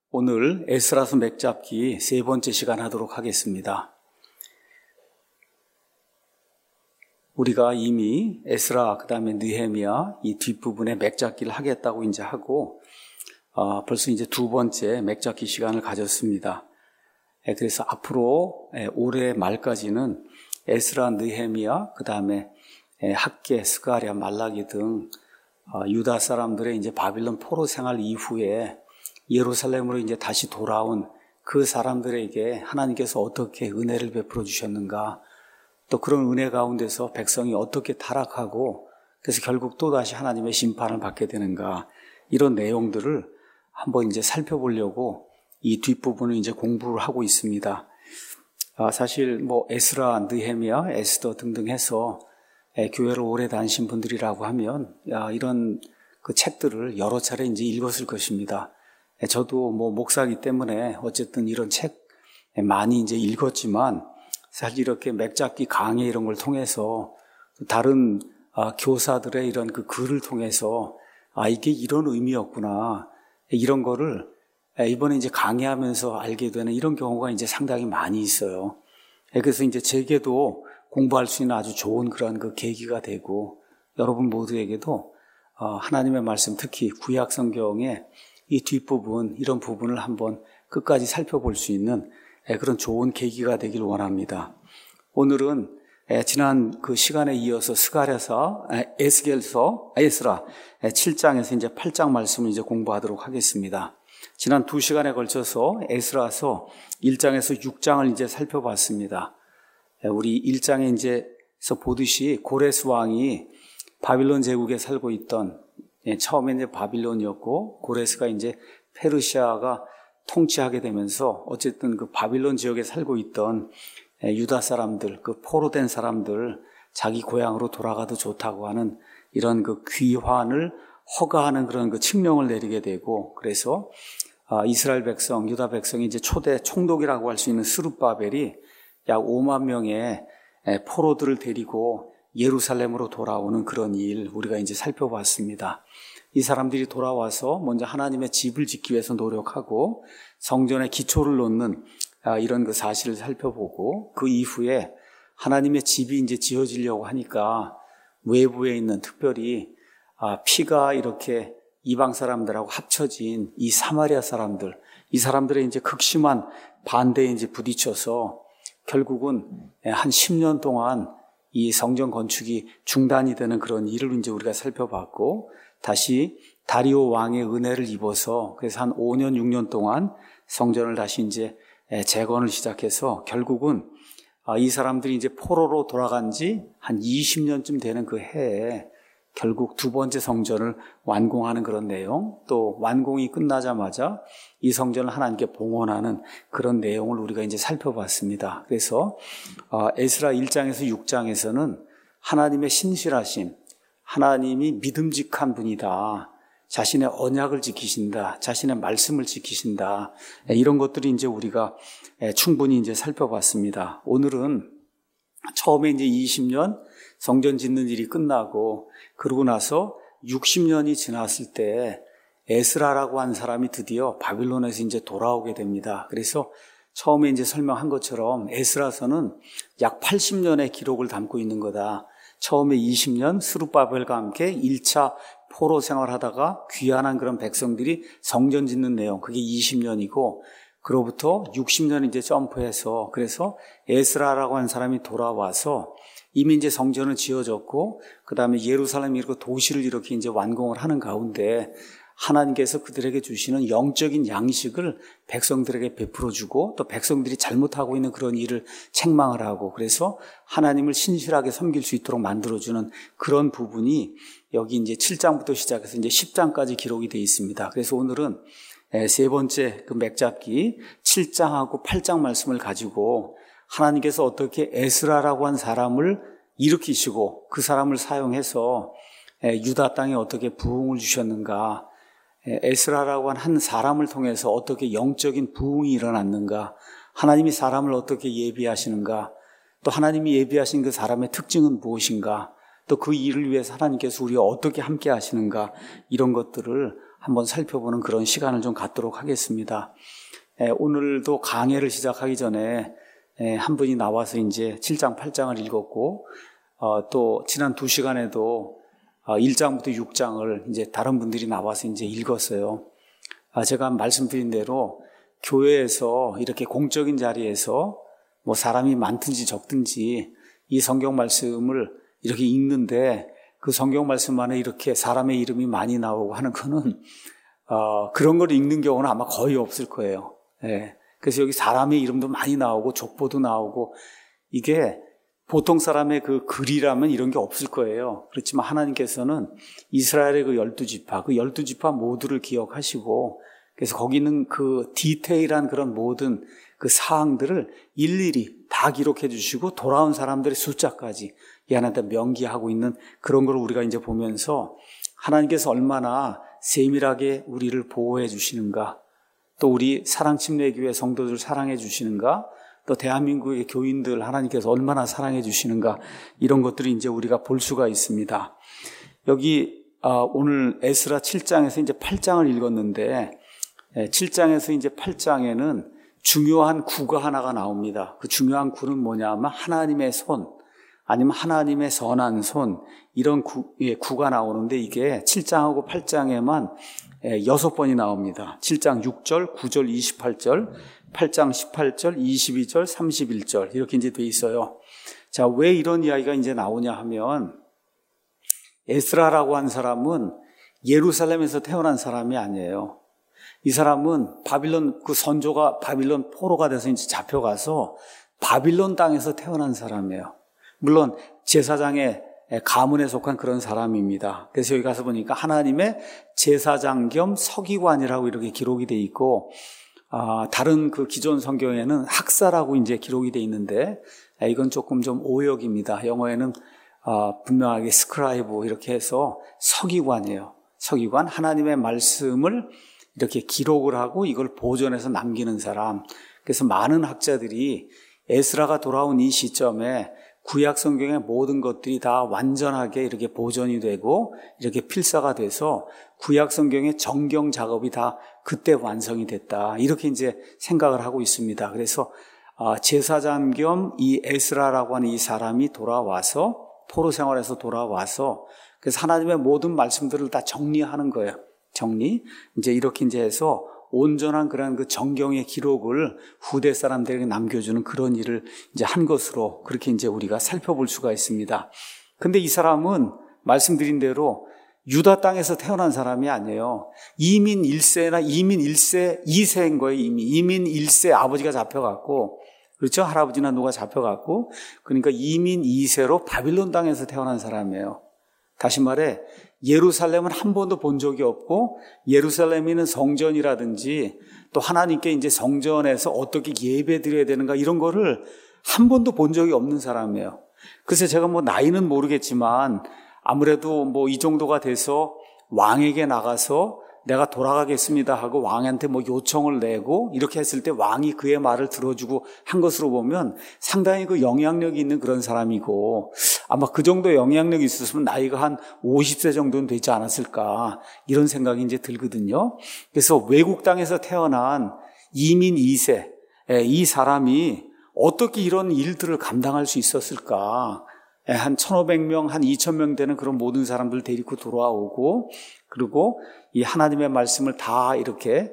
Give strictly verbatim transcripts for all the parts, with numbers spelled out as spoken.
오늘 에스라서 맥잡기 세 번째 시간 하도록 하겠습니다. 우리가 이미 에스라, 그 다음에 느헤미야 이 뒷부분에 맥잡기를 하겠다고 이제 하고, 어, 벌써 이제 두 번째 맥잡기 시간을 가졌습니다. 예, 그래서 앞으로 예, 올해 말까지는 에스라, 느헤미야, 그 다음에 예, 학개, 스가랴, 말라기 등 어, 유다 사람들의 이제 바빌론 포로 생활 이후에 예루살렘으로 이제 다시 돌아온 그 사람들에게 하나님께서 어떻게 은혜를 베풀어 주셨는가, 또 그런 은혜 가운데서 백성이 어떻게 타락하고 그래서 결국 또다시 하나님의 심판을 받게 되는가, 이런 내용들을 한번 이제 살펴보려고 이 뒷부분을 이제 공부를 하고 있습니다. 아, 사실 뭐 에스라, 느헤미야, 에스더 등등 해서 에, 교회를 오래 다니신 분들이라고 하면 야, 이런 그 책들을 여러 차례 이제 읽었을 것입니다. 에, 저도 뭐 목사이기 때문에 어쨌든 이런 책 많이 이제 읽었지만, 사실 이렇게 맥잡기 강의 이런 걸 통해서 다른 아, 교사들의 이런 그 글을 통해서 아, 이게 이런 의미였구나, 이런 거를 이번에 이제 강의하면서 알게 되는 이런 경우가 이제 상당히 많이 있어요. 그래서 이제 제게도 공부할 수 있는 아주 좋은 그런 그 계기가 되고, 여러분 모두에게도 하나님의 말씀, 특히 구약 성경의 이 뒷부분, 이런 부분을 한번 끝까지 살펴볼 수 있는 그런 좋은 계기가 되길 원합니다. 오늘은 지난 그 시간에 이어서 스가랴서, 에스겔서, 에스라 칠 장에서 이제 팔 장 말씀을 이제 공부하도록 하겠습니다. 지난 두 시간에 걸쳐서 에스라서 일 장에서 육 장을 이제 살펴봤습니다. 우리 일 장에 이제서 보듯이 고레스 왕이 바빌론 제국에 살고 있던, 처음에 이제 바빌론이었고 고레스가 이제 페르시아가 통치하게 되면서 어쨌든 그 바빌론 지역에 살고 있던 유다 사람들, 그 포로된 사람들, 자기 고향으로 돌아가도 좋다고 하는 이런 그 귀환을 허가하는 그런 그 칙령을 내리게 되고, 그래서 이스라엘 백성, 유다 백성이 이제 초대 총독이라고 할 수 있는 스룹바벨이 약 오만 명의 포로들을 데리고 예루살렘으로 돌아오는 그런 일 우리가 이제 살펴봤습니다. 이 사람들이 돌아와서 먼저 하나님의 집을 짓기 위해서 노력하고 성전의 기초를 놓는 이런 그 사실을 살펴보고, 그 이후에 하나님의 집이 이제 지어지려고 하니까 외부에 있는, 특별히 피가 이렇게 이방 사람들하고 합쳐진 이 사마리아 사람들, 이 사람들의 이제 극심한 반대에 이제 부딪혀서 결국은 한 십 년 동안 이 성전 건축이 중단이 되는 그런 일을 이제 우리가 살펴봤고, 다시 다리오 왕의 은혜를 입어서 그래서 한 오 년, 육 년 동안 성전을 다시 이제 재건을 시작해서 결국은 이 사람들이 이제 포로로 돌아간 지 한 이십 년쯤 되는 그 해에 결국 두 번째 성전을 완공하는 그런 내용, 또 완공이 끝나자마자 이 성전을 하나님께 봉헌하는 그런 내용을 우리가 이제 살펴봤습니다. 그래서 에스라 일 장에서 육 장에서는 하나님의 신실하심, 하나님이 믿음직한 분이다, 자신의 언약을 지키신다, 자신의 말씀을 지키신다, 이런 것들이 이제 우리가 충분히 이제 살펴봤습니다. 오늘은 처음에 이제 이십 년 성전 짓는 일이 끝나고, 그러고 나서 육십 년이 지났을 때 에스라라고 한 사람이 드디어 바빌론에서 이제 돌아오게 됩니다. 그래서 처음에 이제 설명한 것처럼 에스라서는 약 팔십 년의 기록을 담고 있는 거다. 처음에 이십 년 스룹바벨과 함께 일 차 포로 생활하다가 귀환한 그런 백성들이 성전 짓는 내용, 그게 이십 년이고, 그로부터 육십 년 이제 점프해서, 그래서 에스라라고 한 사람이 돌아와서 이미 이제 성전은 지어졌고, 그 다음에 예루살렘 이렇게 도시를 이렇게 이제 완공을 하는 가운데 하나님께서 그들에게 주시는 영적인 양식을 백성들에게 베풀어 주고, 또 백성들이 잘못하고 있는 그런 일을 책망을 하고, 그래서 하나님을 신실하게 섬길 수 있도록 만들어주는 그런 부분이 여기 이제 칠 장부터 시작해서 이제 십 장까지 기록이 되어 있습니다. 그래서 오늘은 세 번째 그 맥잡기 칠 장하고 팔 장 말씀을 가지고 하나님께서 어떻게 에스라라고 한 사람을 일으키시고 그 사람을 사용해서 유다 땅에 어떻게 부흥을 주셨는가, 에스라라고 한 한 사람을 통해서 어떻게 영적인 부흥이 일어났는가, 하나님이 사람을 어떻게 예비하시는가, 또 하나님이 예비하신 그 사람의 특징은 무엇인가, 또 그 일을 위해서 하나님께서 우리와 어떻게 함께 하시는가, 이런 것들을 한번 살펴보는 그런 시간을 좀 갖도록 하겠습니다. 에, 오늘도 강해를 시작하기 전에 에, 한 분이 나와서 이제 칠 장, 팔 장을 읽었고, 어, 또 지난 두 시간에도 어, 일 장부터 육 장을 이제 다른 분들이 나와서 이제 읽었어요. 아, 제가 말씀드린 대로 교회에서 이렇게 공적인 자리에서 뭐 사람이 많든지 적든지 이 성경 말씀을 이렇게 읽는데 그 성경 말씀 안에 이렇게 사람의 이름이 많이 나오고 하는 거는 어, 그런 걸 읽는 경우는 아마 거의 없을 거예요. 예. 그래서 여기 사람의 이름도 많이 나오고 족보도 나오고 이게 보통 사람의 그 글이라면 이런 게 없을 거예요. 그렇지만 하나님께서는 이스라엘의 그 열두 지파, 그 열두 지파 모두를 기억하시고 그래서 거기 있는 그 디테일한 그런 모든 그 사항들을 일일이 다 기록해 주시고 돌아온 사람들의 숫자까지 이 하나님께 명기하고 있는 그런 걸 우리가 이제 보면서 하나님께서 얼마나 세밀하게 우리를 보호해 주시는가, 또 우리 사랑침례교회 성도들 사랑해 주시는가, 또 대한민국의 교인들 하나님께서 얼마나 사랑해 주시는가, 이런 것들을 이제 우리가 볼 수가 있습니다. 여기 오늘 에스라 칠 장에서 이제 팔 장을 읽었는데 칠 장에서 이제 팔 장에는 중요한 구가 하나가 나옵니다. 그 중요한 구는 뭐냐면 하나님의 손, 아니면 하나님의 선한 손, 이런 구, 예, 구가 나오는데 이게 칠 장하고 팔 장에만 여섯 번이 나옵니다. 칠 장 육 절, 구 절, 이십팔 절, 팔 장 십팔 절, 이십이 절, 삼십일 절 이렇게 이제 돼 있어요. 자, 왜 이런 이야기가 이제 나오냐 하면 에스라라고 한 사람은 예루살렘에서 태어난 사람이 아니에요. 이 사람은 바빌론 그 선조가 바빌론 포로가 돼서 이제 잡혀가서 바빌론 땅에서 태어난 사람이에요. 물론 제사장의 가문에 속한 그런 사람입니다. 그래서 여기 가서 보니까 하나님의 제사장 겸 서기관이라고 이렇게 기록이 돼 있고, 아, 다른 그 기존 성경에는 학사라고 이제 기록이 돼 있는데, 아, 이건 조금 좀 오역입니다. 영어에는 아, 분명하게 스크라이브 이렇게 해서 서기관이에요. 서기관, 하나님의 말씀을 이렇게 기록을 하고 이걸 보존해서 남기는 사람. 그래서 많은 학자들이 에스라가 돌아온 이 시점에 구약 성경의 모든 것들이 다 완전하게 이렇게 보존이 되고 이렇게 필사가 돼서 구약 성경의 정경 작업이 다 그때 완성이 됐다. 이렇게 이제 생각을 하고 있습니다. 그래서 제사장 겸 이 에스라라고 하는 이 사람이 돌아와서 포로 생활에서 돌아와서 그래서 하나님의 모든 말씀들을 다 정리하는 거예요. 정리. 이제 이렇게 이제 해서 온전한 그런 그 정경의 기록을 후대 사람들에게 남겨주는 그런 일을 이제 한 것으로 그렇게 이제 우리가 살펴볼 수가 있습니다. 근데 이 사람은 말씀드린 대로 유다 땅에서 태어난 사람이 아니에요. 이민 일 세나 이민 일 세, 이 세인 거예요, 이미. 이민 일 세 아버지가 잡혀갔고, 그렇죠? 할아버지나 누가 잡혀갔고, 그러니까 이민 이 세로 바빌론 땅에서 태어난 사람이에요. 다시 말해, 예루살렘은 한 번도 본 적이 없고 예루살렘에 있는 성전이라든지 또 하나님께 이제 성전에서 어떻게 예배 드려야 되는가 이런 거를 한 번도 본 적이 없는 사람이에요. 그래서 제가 뭐 나이는 모르겠지만 아무래도 뭐 이 정도가 돼서 왕에게 나가서 내가 돌아가겠습니다 하고 왕한테 뭐 요청을 내고 이렇게 했을 때 왕이 그의 말을 들어주고 한 것으로 보면 상당히 그 영향력이 있는 그런 사람이고 아마 그 정도 영향력이 있었으면 나이가 한 오십 세 정도는 되지 않았을까 이런 생각이 이제 들거든요. 그래서 외국 땅에서 태어난 이민 이 세 이 사람이 어떻게 이런 일들을 감당할 수 있었을까. 한 천오백 명, 한 이천 명 되는 그런 모든 사람들 데리고 돌아오고 그리고 이 하나님의 말씀을 다 이렇게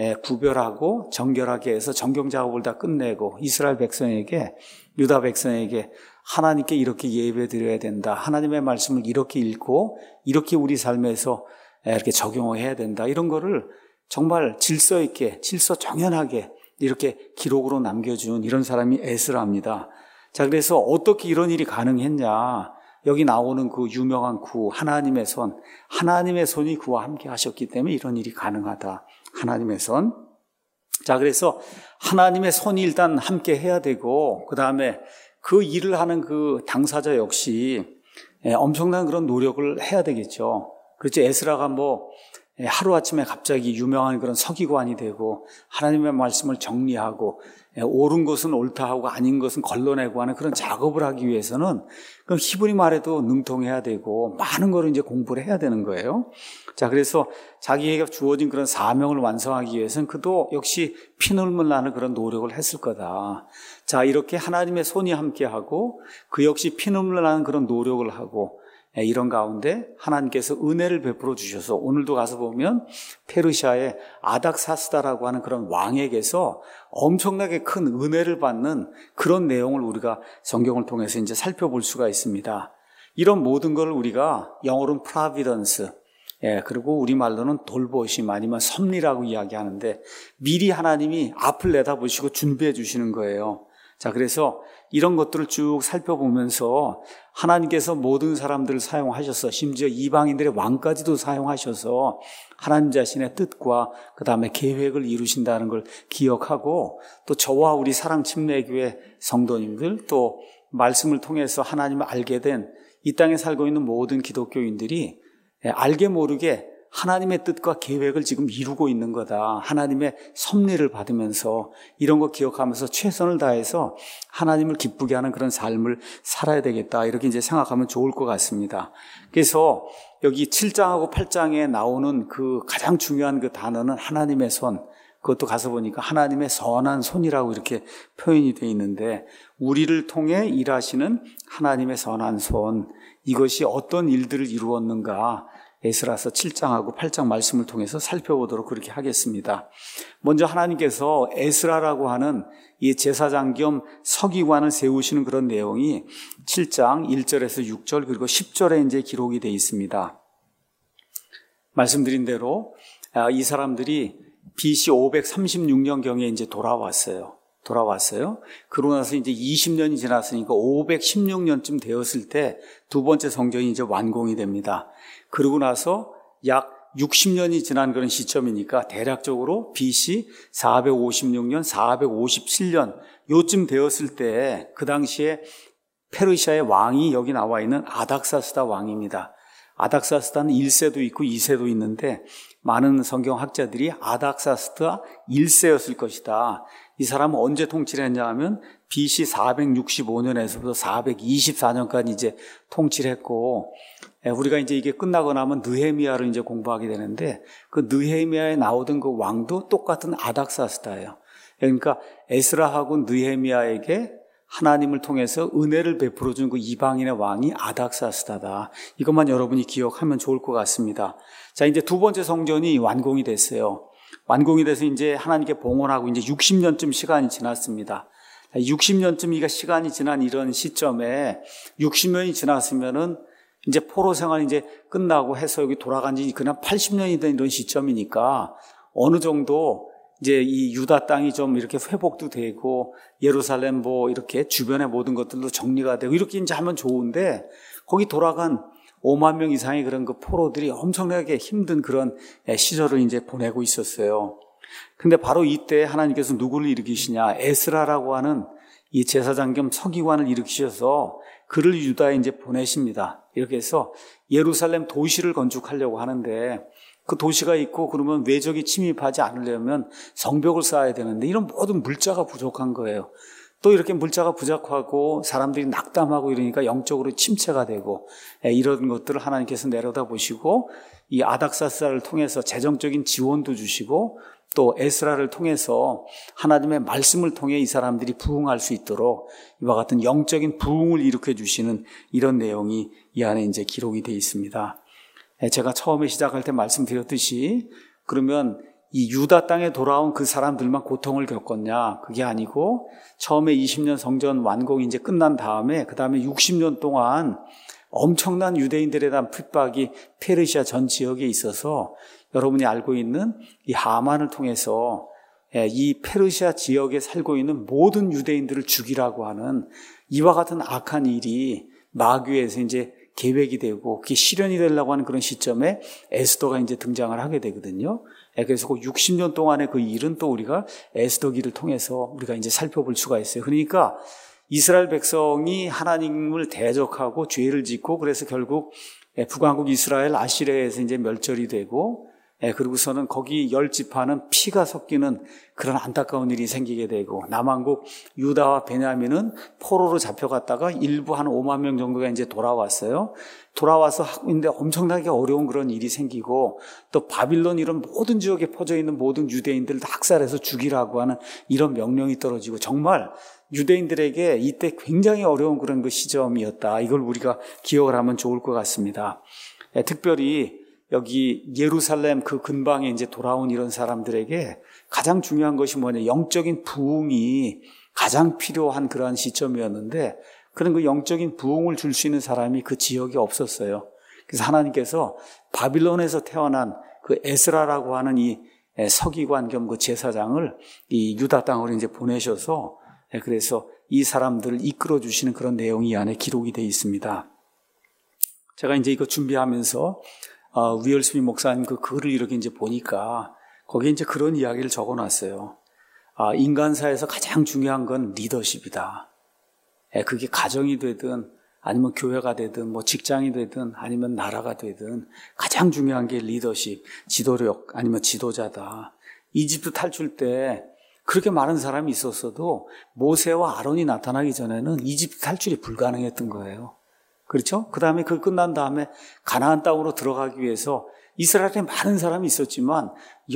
구별하고 정결하게 해서 정경 작업을 다 끝내고 이스라엘 백성에게 유다 백성에게 하나님께 이렇게 예배 드려야 된다. 하나님의 말씀을 이렇게 읽고 이렇게 우리 삶에서 이렇게 적용해야 된다. 이런 거를 정말 질서 있게 질서 정연하게 이렇게 기록으로 남겨준 이런 사람이 에스라입니다. 자, 그래서 어떻게 이런 일이 가능했냐? 여기 나오는 그 유명한 구, 하나님의 손, 하나님의 손이 그와 함께 하셨기 때문에 이런 일이 가능하다. 하나님의 손. 자, 그래서 하나님의 손이 일단 함께 해야 되고, 그 다음에 그 일을 하는 그 당사자 역시 엄청난 그런 노력을 해야 되겠죠. 그렇죠. 에스라가 뭐 하루아침에 갑자기 유명한 그런 서기관이 되고 하나님의 말씀을 정리하고 옳은 것은 옳다 하고 아닌 것은 걸러내고 하는 그런 작업을 하기 위해서는 그럼 히브리 말에도 능통해야 되고 많은 걸 이제 공부를 해야 되는 거예요. 자, 그래서 자기에게 주어진 그런 사명을 완성하기 위해서는 그도 역시 피눈물 나는 그런 노력을 했을 거다. 자, 이렇게 하나님의 손이 함께하고 그 역시 피눈물 나는 그런 노력을 하고 이런 가운데 하나님께서 은혜를 베풀어 주셔서 오늘도 가서 보면 페르시아의 아닥사스다라고 하는 그런 왕에게서 엄청나게 큰 은혜를 받는 그런 내용을 우리가 성경을 통해서 이제 살펴볼 수가 있습니다. 이런 모든 걸 우리가 영어로는 providence, 예, 그리고 우리말로는 돌보심 아니면 섭리라고 이야기하는데 미리 하나님이 앞을 내다보시고 준비해 주시는 거예요. 자, 그래서 이런 것들을 쭉 살펴보면서 하나님께서 모든 사람들을 사용하셔서 심지어 이방인들의 왕까지도 사용하셔서 하나님 자신의 뜻과 그 다음에 계획을 이루신다는 걸 기억하고 또 저와 우리 사랑침례교회 성도님들 또 말씀을 통해서 하나님을 알게 된 이 땅에 살고 있는 모든 기독교인들이 알게 모르게 하나님의 뜻과 계획을 지금 이루고 있는 거다. 하나님의 섭리를 받으면서 이런 거 기억하면서 최선을 다해서 하나님을 기쁘게 하는 그런 삶을 살아야 되겠다. 이렇게 이제 생각하면 좋을 것 같습니다. 그래서 여기 칠 장하고 팔 장에 나오는 그 가장 중요한 그 단어는 하나님의 손. 그것도 가서 보니까 하나님의 선한 손이라고 이렇게 표현이 되어 있는데 우리를 통해 일하시는 하나님의 선한 손. 이것이 어떤 일들을 이루었는가. 에스라서 칠 장하고 팔 장 말씀을 통해서 살펴보도록 그렇게 하겠습니다. 먼저 하나님께서 에스라라고 하는 이 제사장 겸 서기관을 세우시는 그런 내용이 칠 장 일 절에서 육 절 그리고 십 절에 이제 기록이 되어 있습니다. 말씀드린 대로 이 사람들이 비씨 오백삼십육 년경에 이제 돌아왔어요. 돌아왔어요. 그러고 나서 이제 이십 년이 지났으니까 오백십육 년쯤 되었을 때 두 번째 성전이 이제 완공이 됩니다. 그러고 나서 약 육십 년이 지난 그런 시점이니까 대략적으로 비씨 사백오십육 년, 사백오십칠 년 요쯤 되었을 때 그 당시에 페르시아의 왕이 여기 나와 있는 아닥사스다 왕입니다. 아닥사스다는 일 세도 있고 이 세도 있는데 많은 성경학자들이 아닥사스다 일 세였을 것이다. 이 사람은 언제 통치를 했냐 하면 비씨 사백육십오 년에서부터 사백이십사 년까지 이제 통치를 했고 우리가 이제 이게 끝나고 나면 느헤미야를 이제 공부하게 되는데 그 느헤미야에 나오던 그 왕도 똑같은 아닥사스다예요. 그러니까 에스라하고 느헤미야에게 하나님을 통해서 은혜를 베풀어 준 그 이방인의 왕이 아닥사스다다. 이것만 여러분이 기억하면 좋을 것 같습니다. 자, 이제 두 번째 성전이 완공이 됐어요. 완공이 돼서 이제 하나님께 봉헌하고 이제 육십 년쯤 시간이 지났습니다. 육십 년쯤 시간이 지난 이런 시점에 육십 년이 지났으면은 이제 포로 생활이 이제 끝나고 해서 여기 돌아간 지 그냥 팔십 년이 된 이런 시점이니까 어느 정도 이제 이 유다 땅이 좀 이렇게 회복도 되고 예루살렘 뭐 이렇게 주변의 모든 것들도 정리가 되고 이렇게 이제 하면 좋은데 거기 돌아간 오만 명 이상의 그런 그 포로들이 엄청나게 힘든 그런 시절을 이제 보내고 있었어요. 근데 바로 이때 하나님께서 누구를 일으키시냐? 에스라라고 하는 이 제사장 겸 서기관을 일으키셔서 그를 유다에 이제 보내십니다. 이렇게 해서 예루살렘 도시를 건축하려고 하는데 그 도시가 있고 그러면 외적이 침입하지 않으려면 성벽을 쌓아야 되는데 이런 모든 물자가 부족한 거예요. 또 이렇게 물자가 부족하고 사람들이 낙담하고 이러니까 영적으로 침체가 되고 이런 것들을 하나님께서 내려다보시고 이 아닥사스다를 통해서 재정적인 지원도 주시고 또 에스라를 통해서 하나님의 말씀을 통해 이 사람들이 부흥할 수 있도록 이와 같은 영적인 부흥을 일으켜 주시는 이런 내용이 이 안에 이제 기록이 되어 있습니다. 제가 처음에 시작할 때 말씀드렸듯이 그러면 이 유다 땅에 돌아온 그 사람들만 고통을 겪었냐? 그게 아니고 처음에 이십 년 성전 완공이 이제 끝난 다음에 그 다음에 육십 년 동안 엄청난 유대인들에 대한 핍박이 페르시아 전 지역에 있어서 여러분이 알고 있는 이 하만을 통해서 이 페르시아 지역에 살고 있는 모든 유대인들을 죽이라고 하는 이와 같은 악한 일이 마귀에서 이제 계획이 되고 그게 실현이 되려고 하는 그런 시점에 에스더가 이제 등장을 하게 되거든요. 그래서 그 육십 년 동안의 그 일은 또 우리가 에스더기를 통해서 우리가 이제 살펴볼 수가 있어요. 그러니까 이스라엘 백성이 하나님을 대적하고 죄를 짓고 그래서 결국 북왕국 이스라엘 아시리아에서 이제 멸절이 되고 예, 그리고서는 거기 열 지파는 피가 섞이는 그런 안타까운 일이 생기게 되고, 남한국 유다와 베냐민은 포로로 잡혀갔다가 일부 한 오만 명 정도가 이제 돌아왔어요. 돌아와서 하는데 엄청나게 어려운 그런 일이 생기고, 또 바빌론 이런 모든 지역에 퍼져 있는 모든 유대인들을 다 학살해서 죽이라고 하는 이런 명령이 떨어지고, 정말 유대인들에게 이때 굉장히 어려운 그런 그 시점이었다. 이걸 우리가 기억을 하면 좋을 것 같습니다. 예, 특별히 여기 예루살렘 그 근방에 이제 돌아온 이런 사람들에게 가장 중요한 것이 뭐냐, 영적인 부흥이 가장 필요한 그러한 시점이었는데, 그런 그 영적인 부흥을 줄 수 있는 사람이 그 지역에 없었어요. 그래서 하나님께서 바빌론에서 태어난 그 에스라라고 하는 이 서기관 겸 그 제사장을 이 유다 땅으로 이제 보내셔서, 그래서 이 사람들을 이끌어 주시는 그런 내용이 이 안에 기록이 되어 있습니다. 제가 이제 이거 준비하면서 어, 위얼스미 목사님 그 글을 이렇게 이제 보니까 거기에 이제 그런 이야기를 적어 놨어요. 아, 인간사에서 가장 중요한 건 리더십이다. 예, 그게 가정이 되든 아니면 교회가 되든 뭐 직장이 되든 아니면 나라가 되든 가장 중요한 게 리더십, 지도력 아니면 지도자다. 이집트 탈출 때 그렇게 많은 사람이 있었어도 모세와 아론이 나타나기 전에는 이집트 탈출이 불가능했던 거예요. 그렇죠? 그 다음에 그 끝난 다음에 가나안 땅으로 들어가기 위해서 이스라엘에 많은 사람이 있었지만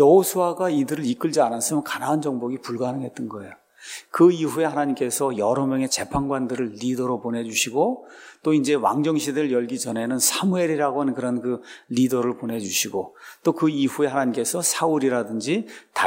여호수아가 이들을 이끌지 않았으면 가나안 정복이 불가능했던 거예요. 그 이후에 하나님께서 여러 명의 재판관들을 리더로 보내주시고, 또 이제 왕정시대를 열기 전에는 사무엘이라고 하는 그런 그 리더를 보내주시고, 또 그 이후에 하나님께서 사울이라든지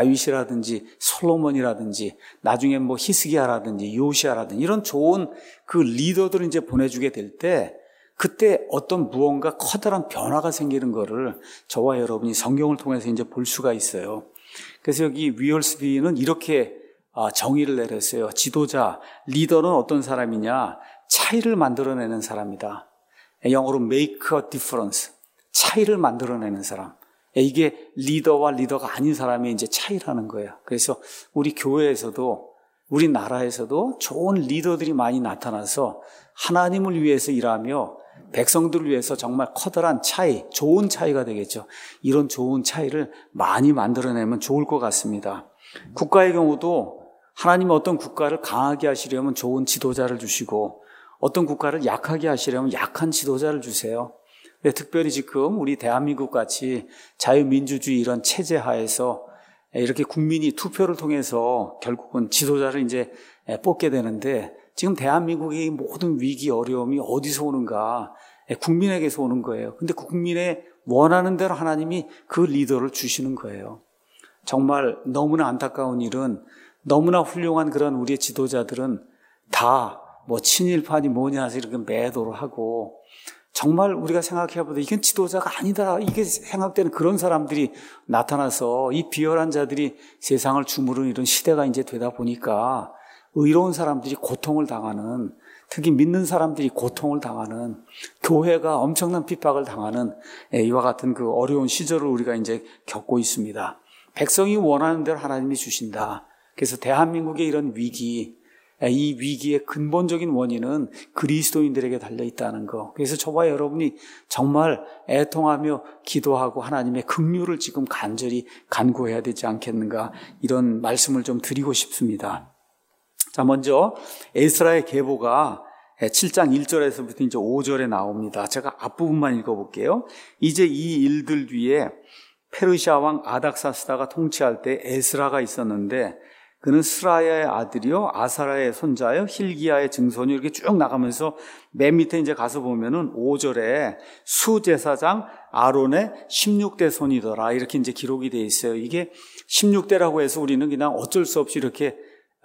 다윗이라든지 솔로몬이라든지 나중에 뭐 히스기야라든지 요시야라든지 이런 좋은 그 리더들을 이제 보내주게 될 때, 그때 어떤 무언가 커다란 변화가 생기는 거를 저와 여러분이 성경을 통해서 이제 볼 수가 있어요. 그래서 여기 위얼스비는 이렇게 정의를 내렸어요. 지도자, 리더는 어떤 사람이냐? 차이를 만들어내는 사람이다. 영어로 make a difference. 차이를 만들어내는 사람. 이게 리더와 리더가 아닌 사람이 이제 차이라는 거예요. 그래서 우리 교회에서도, 우리 나라에서도 좋은 리더들이 많이 나타나서 하나님을 위해서 일하며 백성들을 위해서 정말 커다란 차이, 좋은 차이가 되겠죠. 이런 좋은 차이를 많이 만들어내면 좋을 것 같습니다. 국가의 경우도 하나님은 어떤 국가를 강하게 하시려면 좋은 지도자를 주시고, 어떤 국가를 약하게 하시려면 약한 지도자를 주세요. 특별히 지금 우리 대한민국 같이 자유민주주의 이런 체제 하에서 이렇게 국민이 투표를 통해서 결국은 지도자를 이제 뽑게 되는데, 지금 대한민국의 모든 위기 어려움이 어디서 오는가? 국민에게서 오는 거예요. 근데 국민의 원하는 대로 하나님이 그 리더를 주시는 거예요. 정말 너무나 안타까운 일은, 너무나 훌륭한 그런 우리의 지도자들은 다 뭐 친일파니 뭐냐 해서 이렇게 매도를 하고, 정말 우리가 생각해보다 이건 지도자가 아니다 이게 생각되는 그런 사람들이 나타나서 이 비열한 자들이 세상을 주무르는 이런 시대가 이제 되다 보니까 의로운 사람들이 고통을 당하는, 특히 믿는 사람들이 고통을 당하는, 교회가 엄청난 핍박을 당하는 이와 같은 그 어려운 시절을 우리가 이제 겪고 있습니다. 백성이 원하는 대로 하나님이 주신다. 그래서 대한민국의 이런 위기, 이 위기의 근본적인 원인은 그리스도인들에게 달려있다는 거. 그래서 저와 여러분이 정말 애통하며 기도하고 하나님의 긍휼을 지금 간절히 간구해야 되지 않겠는가, 이런 말씀을 좀 드리고 싶습니다. 자, 먼저 에스라의 계보가 칠 장 일 절에서부터 이제 오 절에 나옵니다. 제가 앞부분만 읽어볼게요. 이제 이 일들 뒤에 페르시아 왕 아닥사스다가 통치할 때 에스라가 있었는데, 그는 스라야의 아들이요 아사라의 손자요 hil기야의 증손이, 이렇게 쭉 나가면서 맨 밑에 이제 가서 보면은 오 절에 수제사장 아론의 십육 대 손이더라, 이렇게 이제 기록이 되어 있어요. 이게 십육 대라고 해서 우리는 그냥 어쩔 수 없이 이렇게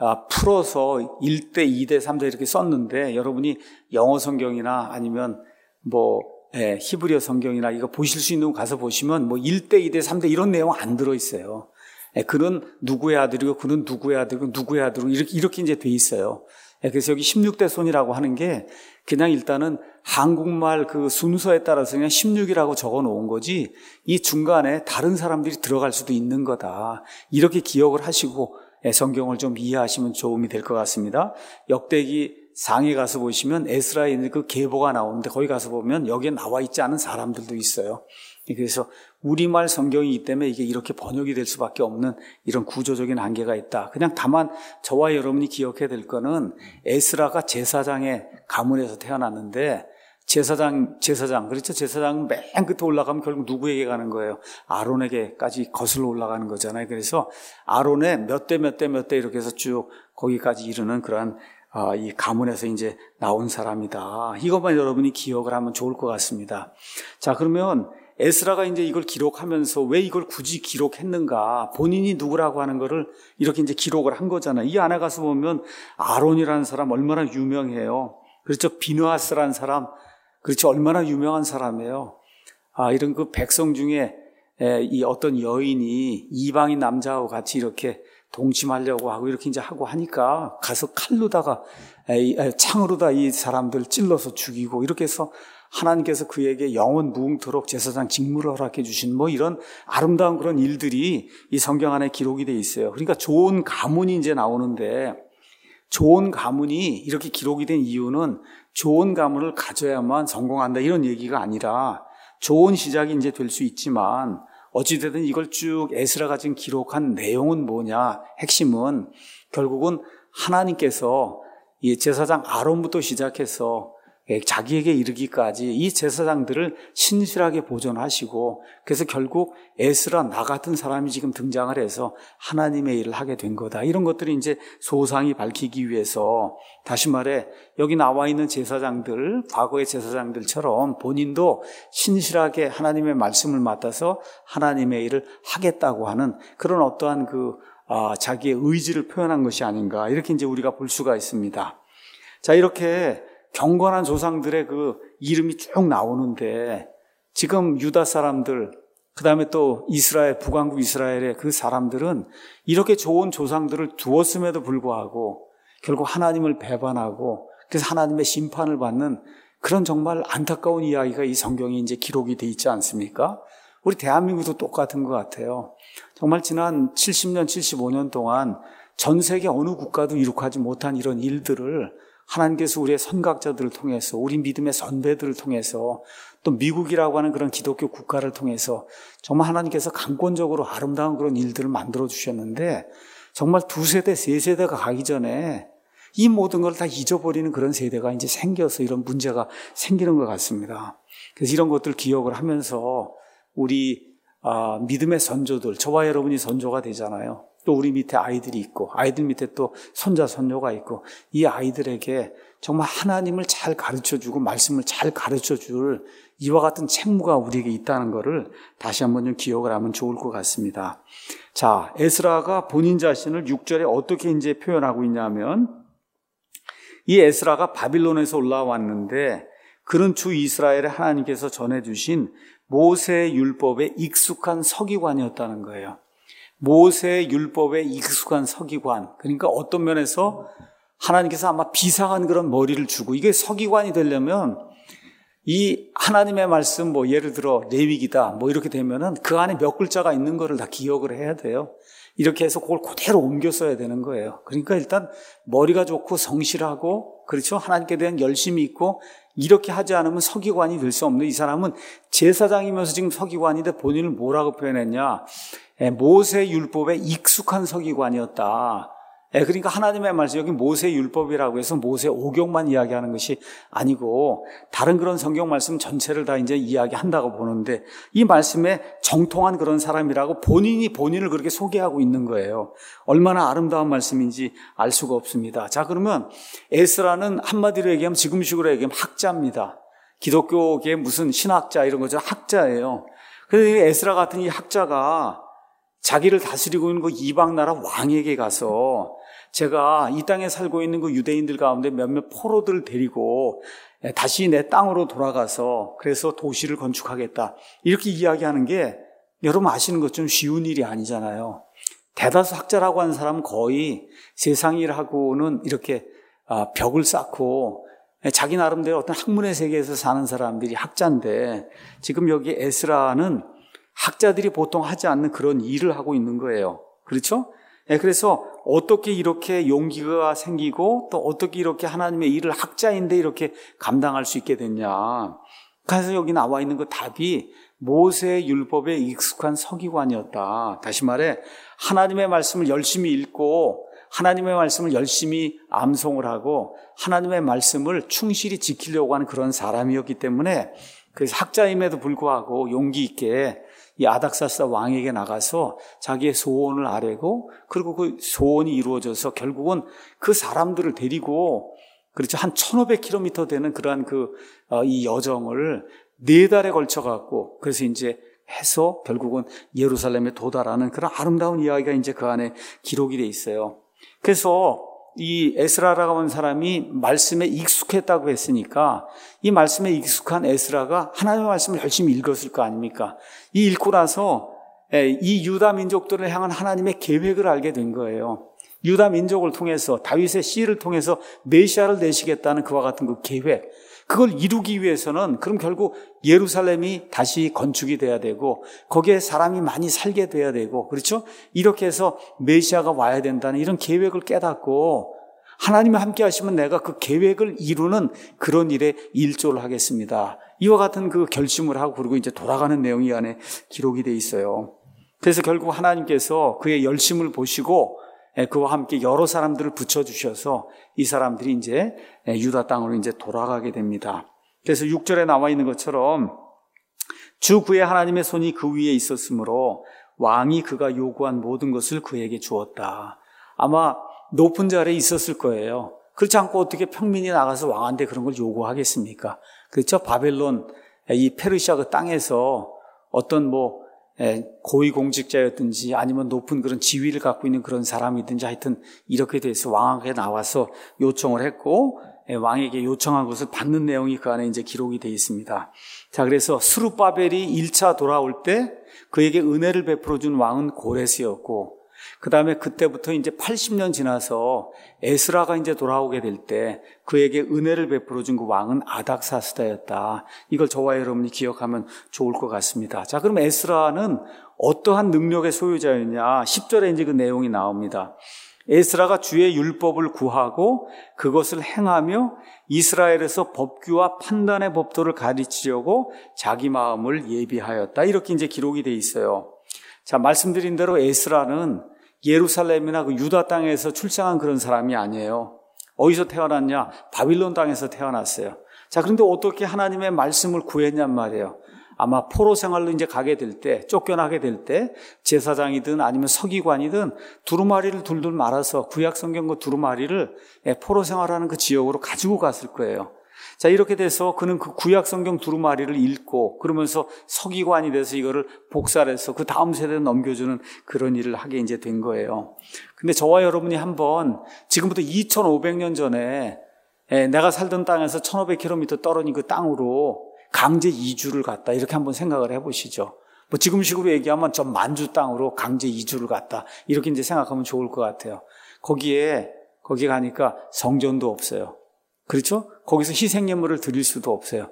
풀어서 일 대, 이 대, 삼 대 이렇게 썼는데, 여러분이 영어 성경이나 아니면 뭐 예, 히브리어 성경이나 이거 보실 수 있는 거 가서 보시면 뭐 일 대, 이 대, 삼 대 이런 내용 안 들어 있어요. 그는 누구의 아들이고 그는 누구의 아들이고 누구의 아들이고 이렇게, 이렇게 이제 돼 있어요. 그래서 여기 십육 대 손이라고 하는 게 그냥 일단은 한국말 그 순서에 따라서 그냥 십육이라고 적어 놓은 거지, 이 중간에 다른 사람들이 들어갈 수도 있는 거다. 이렇게 기억을 하시고 성경을 좀 이해하시면 도움이 될 것 같습니다. 역대기 상에 가서 보시면 에스라의 그 계보가 나오는데, 거기 가서 보면 여기에 나와 있지 않은 사람들도 있어요. 그래서 우리말 성경이기 때문에 이게 이렇게 번역이 될 수밖에 없는 이런 구조적인 한계가 있다. 그냥 다만 저와 여러분이 기억해야 될 거는 에스라가 제사장의 가문에서 태어났는데 제사장, 제사장, 그렇죠? 제사장은 맨 끝에 올라가면 결국 누구에게 가는 거예요? 아론에게까지 거슬러 올라가는 거잖아요. 그래서 아론의 몇 대 몇 대 몇 대 이렇게 해서 쭉 거기까지 이르는 그러한 아, 이 가문에서 이제 나온 사람이다. 이것만 여러분이 기억을 하면 좋을 것 같습니다. 자, 그러면 에스라가 이제 이걸 기록하면서 왜 이걸 굳이 기록했는가? 본인이 누구라고 하는 거를 이렇게 이제 기록을 한 거잖아요. 이 안에 가서 보면 아론이라는 사람 얼마나 유명해요. 그렇죠? 비느하스라는 사람, 그렇죠? 얼마나 유명한 사람이에요. 아, 이런 그 백성 중에 에, 이 어떤 여인이 이방인 남자하고 같이 이렇게 동침하려고 하고 이렇게 이제 하고 하니까 가서 칼로다가 에, 에, 창으로다 이 사람들 찔러서 죽이고 이렇게 해서 하나님께서 그에게 영원 무궁토록 제사장 직무를 허락해 주신 뭐 이런 아름다운 그런 일들이 이 성경 안에 기록이 돼 있어요. 그러니까 좋은 가문이 이제 나오는데 좋은 가문이 이렇게 기록이 된 이유는 좋은 가문을 가져야만 성공한다 이런 얘기가 아니라 좋은 시작이 이제 될 수 있지만 어찌되든 이걸 쭉 에스라가 지금 기록한 내용은 뭐냐? 핵심은 결국은 하나님께서 이 제사장 아론부터 시작해서 자기에게 이르기까지 이 제사장들을 신실하게 보존하시고 그래서 결국 에스라 나 같은 사람이 지금 등장을 해서 하나님의 일을 하게 된 거다. 이런 것들이 이제 소상히 밝히기 위해서 다시 말해 여기 나와 있는 제사장들, 과거의 제사장들처럼 본인도 신실하게 하나님의 말씀을 맡아서 하나님의 일을 하겠다고 하는 그런 어떠한 그 아, 자기의 의지를 표현한 것이 아닌가 이렇게 이제 우리가 볼 수가 있습니다. 자, 이렇게 경건한 조상들의 그 이름이 쭉 나오는데 지금 유다 사람들 그 다음에 또 이스라엘 북왕국 이스라엘의 그 사람들은 이렇게 좋은 조상들을 두었음에도 불구하고 결국 하나님을 배반하고 그래서 하나님의 심판을 받는 그런 정말 안타까운 이야기가 이 성경에 이제 기록이 돼 있지 않습니까? 우리 대한민국도 똑같은 것 같아요. 정말 지난 칠십 년, 칠십오 년 동안 전 세계 어느 국가도 이룩하지 못한 이런 일들을 하나님께서 우리의 선각자들을 통해서 우리 믿음의 선배들을 통해서 또 미국이라고 하는 그런 기독교 국가를 통해서 정말 하나님께서 강권적으로 아름다운 그런 일들을 만들어 주셨는데 정말 두 세대, 세 세대가 가기 전에 이 모든 걸 다 잊어버리는 그런 세대가 이제 생겨서 이런 문제가 생기는 것 같습니다. 그래서 이런 것들 기억을 하면서 우리 아, 믿음의 선조들, 저와 여러분이 선조가 되잖아요. 또 우리 밑에 아이들이 있고 아이들 밑에 또 손자, 손녀가 있고 이 아이들에게 정말 하나님을 잘 가르쳐주고 말씀을 잘 가르쳐줄 이와 같은 책무가 우리에게 있다는 것을 다시 한번 좀 기억을 하면 좋을 것 같습니다. 자, 에스라가 본인 자신을 육 절에 어떻게 이제 표현하고 있냐면 이 에스라가 바빌론에서 올라왔는데 그는 주 이스라엘의 하나님께서 전해주신 모세의 율법에 익숙한 서기관이었다는 거예요. 모세의 율법에 익숙한 서기관. 그러니까 어떤 면에서 하나님께서 아마 비상한 그런 머리를 주고 이게 서기관이 되려면 이 하나님의 말씀 뭐 예를 들어 레위기다 뭐 이렇게 되면은 그 안에 몇 글자가 있는 거를 다 기억을 해야 돼요. 이렇게 해서 그걸 그대로 옮겨 써야 되는 거예요. 그러니까 일단 머리가 좋고 성실하고 그렇죠. 하나님께 대한 열심이 있고 이렇게 하지 않으면 서기관이 될 수 없는 이 사람은 제사장이면서 지금 서기관인데 본인을 뭐라고 표현했냐. 모세 율법에 익숙한 서기관이었다. 그러니까 하나님의 말씀, 여기 모세 율법이라고 해서 모세 오경만 이야기하는 것이 아니고 다른 그런 성경 말씀 전체를 다 이제 이야기한다고 보는데 이 말씀에 정통한 그런 사람이라고 본인이 본인을 그렇게 소개하고 있는 거예요. 얼마나 아름다운 말씀인지 알 수가 없습니다. 자, 그러면 에스라는 한마디로 얘기하면 지금식으로 얘기하면 학자입니다. 기독교계 무슨 신학자 이런 거죠. 학자예요. 그래서 에스라 같은 이 학자가 자기를 다스리고 있는 그 이방 나라 왕에게 가서 제가 이 땅에 살고 있는 그 유대인들 가운데 몇몇 포로들을 데리고 다시 내 땅으로 돌아가서 그래서 도시를 건축하겠다. 이렇게 이야기하는 게 여러분 아시는 것처럼 쉬운 일이 아니잖아요. 대다수 학자라고 하는 사람은 거의 세상 일하고는 이렇게 벽을 쌓고 자기 나름대로 어떤 학문의 세계에서 사는 사람들이 학자인데 지금 여기 에스라는 학자들이 보통 하지 않는 그런 일을 하고 있는 거예요. 그렇죠? 네, 그래서 어떻게 이렇게 용기가 생기고 또 어떻게 이렇게 하나님의 일을 학자인데 이렇게 감당할 수 있게 됐냐. 그래서 여기 나와 있는 그 답이 모세의 율법에 익숙한 서기관이었다. 다시 말해 하나님의 말씀을 열심히 읽고 하나님의 말씀을 열심히 암송을 하고 하나님의 말씀을 충실히 지키려고 하는 그런 사람이었기 때문에 그래서 학자임에도 불구하고 용기 있게 이 아닥사스다 왕에게 나가서 자기의 소원을 아뢰고 그리고 그 소원이 이루어져서 결국은 그 사람들을 데리고 그렇죠. 한 천오백 킬로미터 되는 그러한 그, 어, 이 여정을 네 달에 걸쳐 갖고 그래서 이제 해서 결국은 예루살렘에 도달하는 그런 아름다운 이야기가 이제 그 안에 기록이 돼 있어요. 그래서 이 에스라라고 하는 사람이 말씀에 익숙했다고 했으니까 이 말씀에 익숙한 에스라가 하나님의 말씀을 열심히 읽었을 거 아닙니까? 이 읽고 나서 이 유다 민족들을 향한 하나님의 계획을 알게 된 거예요. 유다 민족을 통해서 다윗의 씨를 통해서 메시아를 내시겠다는 그와 같은 그 계획, 그걸 이루기 위해서는 그럼 결국 예루살렘이 다시 건축이 돼야 되고 거기에 사람이 많이 살게 돼야 되고 그렇죠? 이렇게 해서 메시아가 와야 된다는 이런 계획을 깨닫고 하나님이 함께 하시면 내가 그 계획을 이루는 그런 일에 일조를 하겠습니다. 이와 같은 그 결심을 하고 그리고 이제 돌아가는 내용이 안에 기록이 돼 있어요. 그래서 결국 하나님께서 그의 열심을 보시고 그와 함께 여러 사람들을 붙여주셔서 이 사람들이 이제 유다 땅으로 이제 돌아가게 됩니다. 그래서 육 절에 나와 있는 것처럼 주 그의 하나님의 손이 그 위에 있었으므로 왕이 그가 요구한 모든 것을 그에게 주었다. 아마 높은 자리에 있었을 거예요. 그렇지 않고 어떻게 평민이 나가서 왕한테 그런 걸 요구하겠습니까? 그렇죠? 바벨론, 이 페르시아 그 땅에서 어떤 뭐 고위공직자였든지 아니면 높은 그런 지위를 갖고 있는 그런 사람이든지 하여튼 이렇게 돼서 왕에게 나와서 요청을 했고 왕에게 요청한 것을 받는 내용이 그 안에 이제 기록이 되어 있습니다. 자, 그래서 스룹바벨이 일 차 돌아올 때 그에게 은혜를 베풀어 준 왕은 고레스였고 그 다음에 그때부터 이제 팔십 년 지나서 에스라가 이제 돌아오게 될 때 그에게 은혜를 베풀어 준 그 왕은 아닥사스다였다. 이걸 저와 여러분이 기억하면 좋을 것 같습니다. 자, 그럼 에스라는 어떠한 능력의 소유자였냐? 십 절에 이제 그 내용이 나옵니다. 에스라가 주의 율법을 구하고 그것을 행하며 이스라엘에서 법규와 판단의 법도를 가르치려고 자기 마음을 예비하였다. 이렇게 이제 기록이 돼 있어요. 자, 말씀드린 대로 에스라는 예루살렘이나 그 유다 땅에서 출생한 그런 사람이 아니에요. 어디서 태어났냐? 바빌론 땅에서 태어났어요. 자, 그런데 어떻게 하나님의 말씀을 구했냔 말이에요. 아마 포로 생활로 이제 가게 될 때, 쫓겨나게 될 때, 제사장이든 아니면 서기관이든 두루마리를 둘둘 말아서 구약 성경 그 두루마리를 포로 생활하는 그 지역으로 가지고 갔을 거예요. 자, 이렇게 돼서 그는 그 구약 성경 두루마리를 읽고 그러면서 서기관이 돼서 이거를 복사해서 그 다음 세대에 넘겨주는 그런 일을 하게 이제 된 거예요. 근데 저와 여러분이 한번 지금부터 이천오백 년 전에 내가 살던 땅에서 천오백 킬로미터 떨어진 그 땅으로 강제 이주를 갔다. 이렇게 한번 생각을 해보시죠. 뭐 지금식으로 얘기하면 저 만주 땅으로 강제 이주를 갔다. 이렇게 이제 생각하면 좋을 것 같아요. 거기에, 거기 가니까 성전도 없어요. 그렇죠? 거기서 희생예물을 드릴 수도 없어요.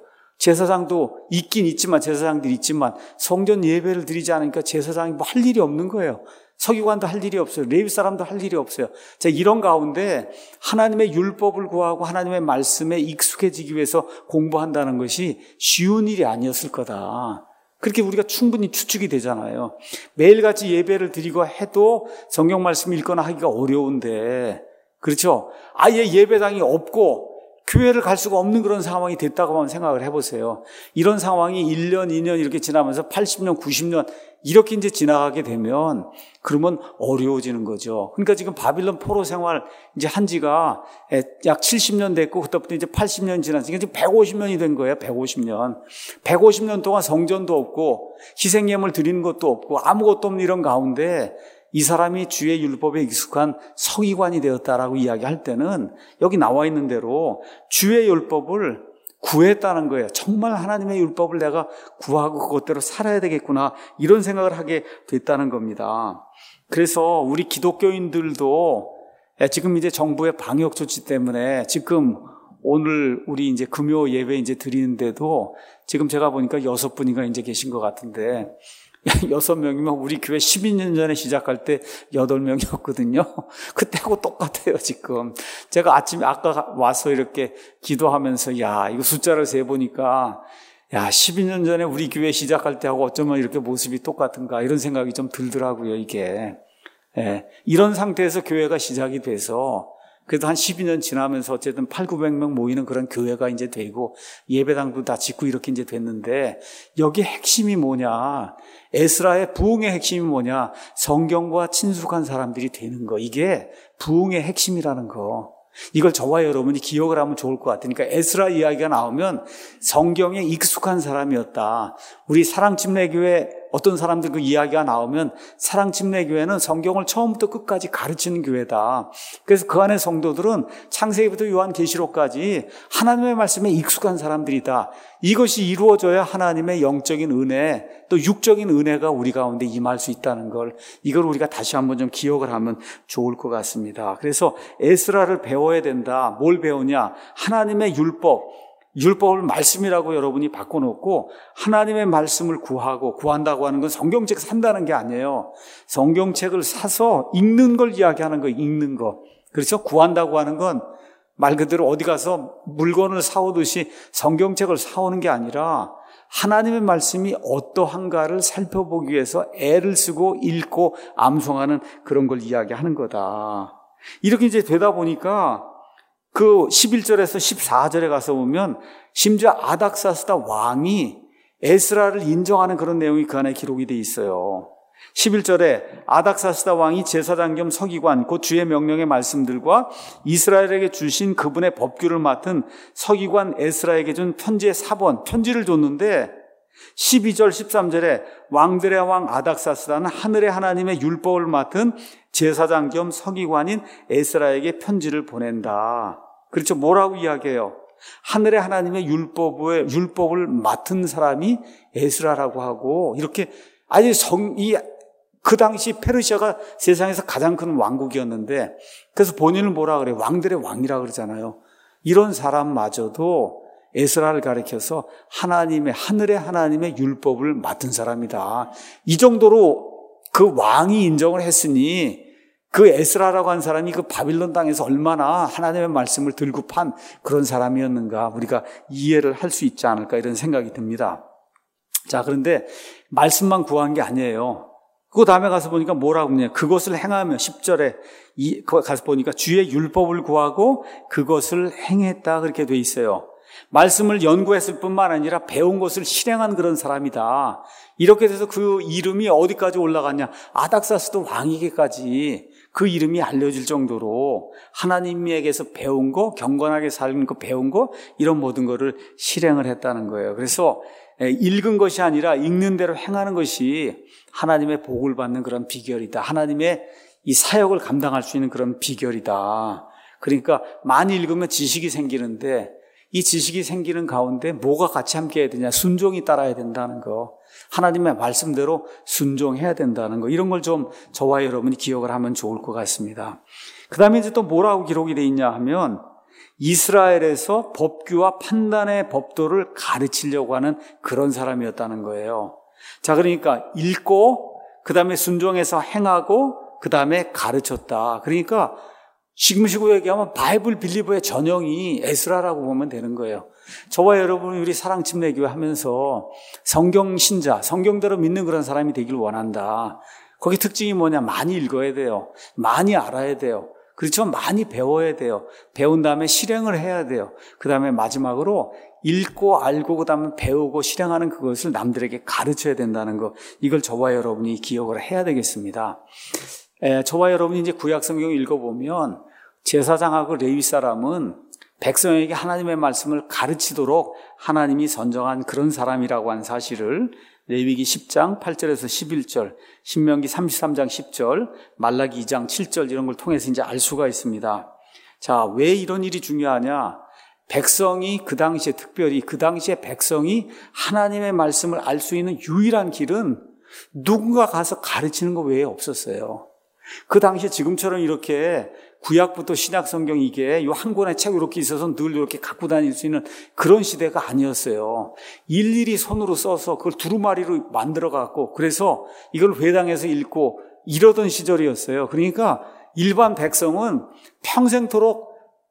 제사장도 있긴 있지만, 제사장들이 있지만, 성전 예배를 드리지 않으니까 제사장이 뭐 할 일이 없는 거예요. 서기관도 할 일이 없어요. 레위 사람도 할 일이 없어요. 자, 이런 가운데 하나님의 율법을 구하고 하나님의 말씀에 익숙해지기 위해서 공부한다는 것이 쉬운 일이 아니었을 거다. 그렇게 우리가 충분히 추측이 되잖아요. 매일같이 예배를 드리고 해도 성경 말씀 읽거나 하기가 어려운데, 그렇죠? 아예 예배당이 없고 교회를 갈 수가 없는 그런 상황이 됐다고 한번 생각을 해보세요. 이런 상황이 일 년, 이 년 이렇게 지나면서 팔십 년, 구십 년 이렇게 이제 지나가게 되면 그러면 어려워지는 거죠. 그러니까 지금 바빌론 포로 생활 이제 한 지가 약 칠십 년 됐고 그때부터 이제 팔십 년 지났으니까 지금 백오십 년이 된 거예요. 백오십 년. 백오십 년 동안 성전도 없고 희생예물 드리는 것도 없고 아무것도 없는 이런 가운데 이 사람이 주의 율법에 익숙한 서기관이 되었다라고 이야기할 때는 여기 나와 있는 대로 주의 율법을 구했다는 거예요. 정말 하나님의 율법을 내가 구하고 그것대로 살아야 되겠구나 이런 생각을 하게 됐다는 겁니다. 그래서 우리 기독교인들도 지금 이제 정부의 방역 조치 때문에 지금 오늘 우리 이제 금요 예배 이제 드리는데도 지금 제가 보니까 여섯 분이가 이제 계신 것 같은데 여섯 명이면 우리 교회 십이 년 전에 시작할 때 여덟 명이었거든요. 그때하고 똑같아요, 지금. 제가 아침에 아까 와서 이렇게 기도하면서, 야, 이거 숫자를 세보니까 야, 십이 년 전에 우리 교회 시작할 때하고 어쩌면 이렇게 모습이 똑같은가 이런 생각이 좀 들더라고요, 이게. 예, 이런 상태에서 교회가 시작이 돼서 그래도 한 십이 년 지나면서 어쨌든 팔구백 명 모이는 그런 교회가 이제 되고 예배당도 다 짓고 이렇게 이제 됐는데 여기 핵심이 뭐냐? 에스라의 부흥의 핵심이 뭐냐? 성경과 친숙한 사람들이 되는 거. 이게 부흥의 핵심이라는 거. 이걸 저와 여러분이 기억을 하면 좋을 것 같으니까 에스라 이야기가 나오면 성경에 익숙한 사람이었다. 우리 사랑침례교회 어떤 사람들 그 이야기가 나오면 사랑침례교회는 성경을 처음부터 끝까지 가르치는 교회다. 그래서 그 안에 성도들은 창세기부터 요한계시록까지 하나님의 말씀에 익숙한 사람들이다. 이것이 이루어져야 하나님의 영적인 은혜 또 육적인 은혜가 우리 가운데 임할 수 있다는 걸 이걸 우리가 다시 한번 좀 기억을 하면 좋을 것 같습니다. 그래서 에스라를 배워야 된다. 뭘 배우냐? 하나님의 율법. 율법을 말씀이라고 여러분이 바꿔놓고 하나님의 말씀을 구하고 구한다고 하는 건 성경책 산다는 게 아니에요. 성경책을 사서 읽는 걸 이야기하는 거, 읽는 거. 그렇죠? 구한다고 하는 건 말 그대로 어디 가서 물건을 사오듯이 성경책을 사오는 게 아니라 하나님의 말씀이 어떠한가를 살펴보기 위해서 애를 쓰고 읽고 암송하는 그런 걸 이야기하는 거다. 이렇게 이제 되다 보니까 그 십일 절에서 십사 절에 가서 보면 심지어 아닥사스다 왕이 에스라를 인정하는 그런 내용이 그 안에 기록이 돼 있어요. 십일 절에 아닥사스다 왕이 제사장 겸 서기관 곧 주의 명령의 말씀들과 이스라엘에게 주신 그분의 법규를 맡은 서기관 에스라에게 준 편지의 사본 편지를 줬는데 십이 절 십삼 절에 왕들의 왕 아닥사스다는 하늘의 하나님의 율법을 맡은 제사장 겸 서기관인 에스라에게 편지를 보낸다. 그렇죠. 뭐라고 이야기해요? 하늘의 하나님의 율법을, 율법을 맡은 사람이 에스라라고 하고 이렇게 아니 성, 이, 그 당시 페르시아가 세상에서 가장 큰 왕국이었는데 그래서 본인을 뭐라 그래요? 왕들의 왕이라 그러잖아요. 이런 사람마저도 에스라를 가리켜서 하나님의, 하늘의 하나님의 율법을 맡은 사람이다. 이 정도로 그 왕이 인정을 했으니 그 에스라라고 한 사람이 그 바빌론 땅에서 얼마나 하나님의 말씀을 들고 판 그런 사람이었는가 우리가 이해를 할 수 있지 않을까 이런 생각이 듭니다. 자, 그런데 말씀만 구한 게 아니에요. 그 다음에 가서 보니까 뭐라고 하냐. 그것을 행하며 십 절에 이, 가서 보니까 주의 율법을 구하고 그것을 행했다 그렇게 돼 있어요. 말씀을 연구했을 뿐만 아니라 배운 것을 실행한 그런 사람이다. 이렇게 돼서 그 이름이 어디까지 올라갔냐. 아닥사스도 왕에게까지 그 이름이 알려질 정도로 하나님에게서 배운 거, 경건하게 사는 거 배운 거 이런 모든 거를 실행을 했다는 거예요. 그래서 읽은 것이 아니라 읽는 대로 행하는 것이 하나님의 복을 받는 그런 비결이다. 하나님의 이 사역을 감당할 수 있는 그런 비결이다. 그러니까 많이 읽으면 지식이 생기는데 이 지식이 생기는 가운데 뭐가 같이 함께 해야 되냐? 순종이 따라야 된다는 거. 하나님의 말씀대로 순종해야 된다는 거. 이런 걸 좀 저와 여러분이 기억을 하면 좋을 것 같습니다. 그 다음에 이제 또 뭐라고 기록이 돼 있냐 하면 이스라엘에서 법규와 판단의 법도를 가르치려고 하는 그런 사람이었다는 거예요. 자, 그러니까 읽고 그 다음에 순종해서 행하고 그 다음에 가르쳤다. 그러니까 지금식으로 얘기하면 바이블 빌리버의 전형이 에스라라고 보면 되는 거예요. 저와 여러분이 우리 사랑침례교회 하면서 성경 신자, 성경대로 믿는 그런 사람이 되길 원한다. 거기 특징이 뭐냐? 많이 읽어야 돼요. 많이 알아야 돼요. 그렇죠? 많이 배워야 돼요. 배운 다음에 실행을 해야 돼요. 그 다음에 마지막으로 읽고 알고 그 다음에 배우고 실행하는 그것을 남들에게 가르쳐야 된다는 거. 이걸 저와 여러분이 기억을 해야 되겠습니다. 에, 저와 여러분이 이제 구약 성경 읽어보면 제사장하고 레위 사람은 백성에게 하나님의 말씀을 가르치도록 하나님이 선정한 그런 사람이라고 한 사실을 레위기 십 장 팔 절에서 십일 절, 신명기 삼십삼 장 십 절, 말라기 이 장 칠 절 이런 걸 통해서 이제 알 수가 있습니다. 자, 왜 이런 일이 중요하냐? 백성이 그 당시에 특별히 그 당시에 백성이 하나님의 말씀을 알 수 있는 유일한 길은 누군가 가서 가르치는 것 외에 없었어요. 그 당시에 지금처럼 이렇게 구약부터 신약 성경 이게 이 한 권의 책 이렇게 있어서 늘 이렇게 갖고 다닐 수 있는 그런 시대가 아니었어요. 일일이 손으로 써서 그걸 두루마리로 만들어 갖고 그래서 이걸 회당에서 읽고 이러던 시절이었어요. 그러니까 일반 백성은 평생토록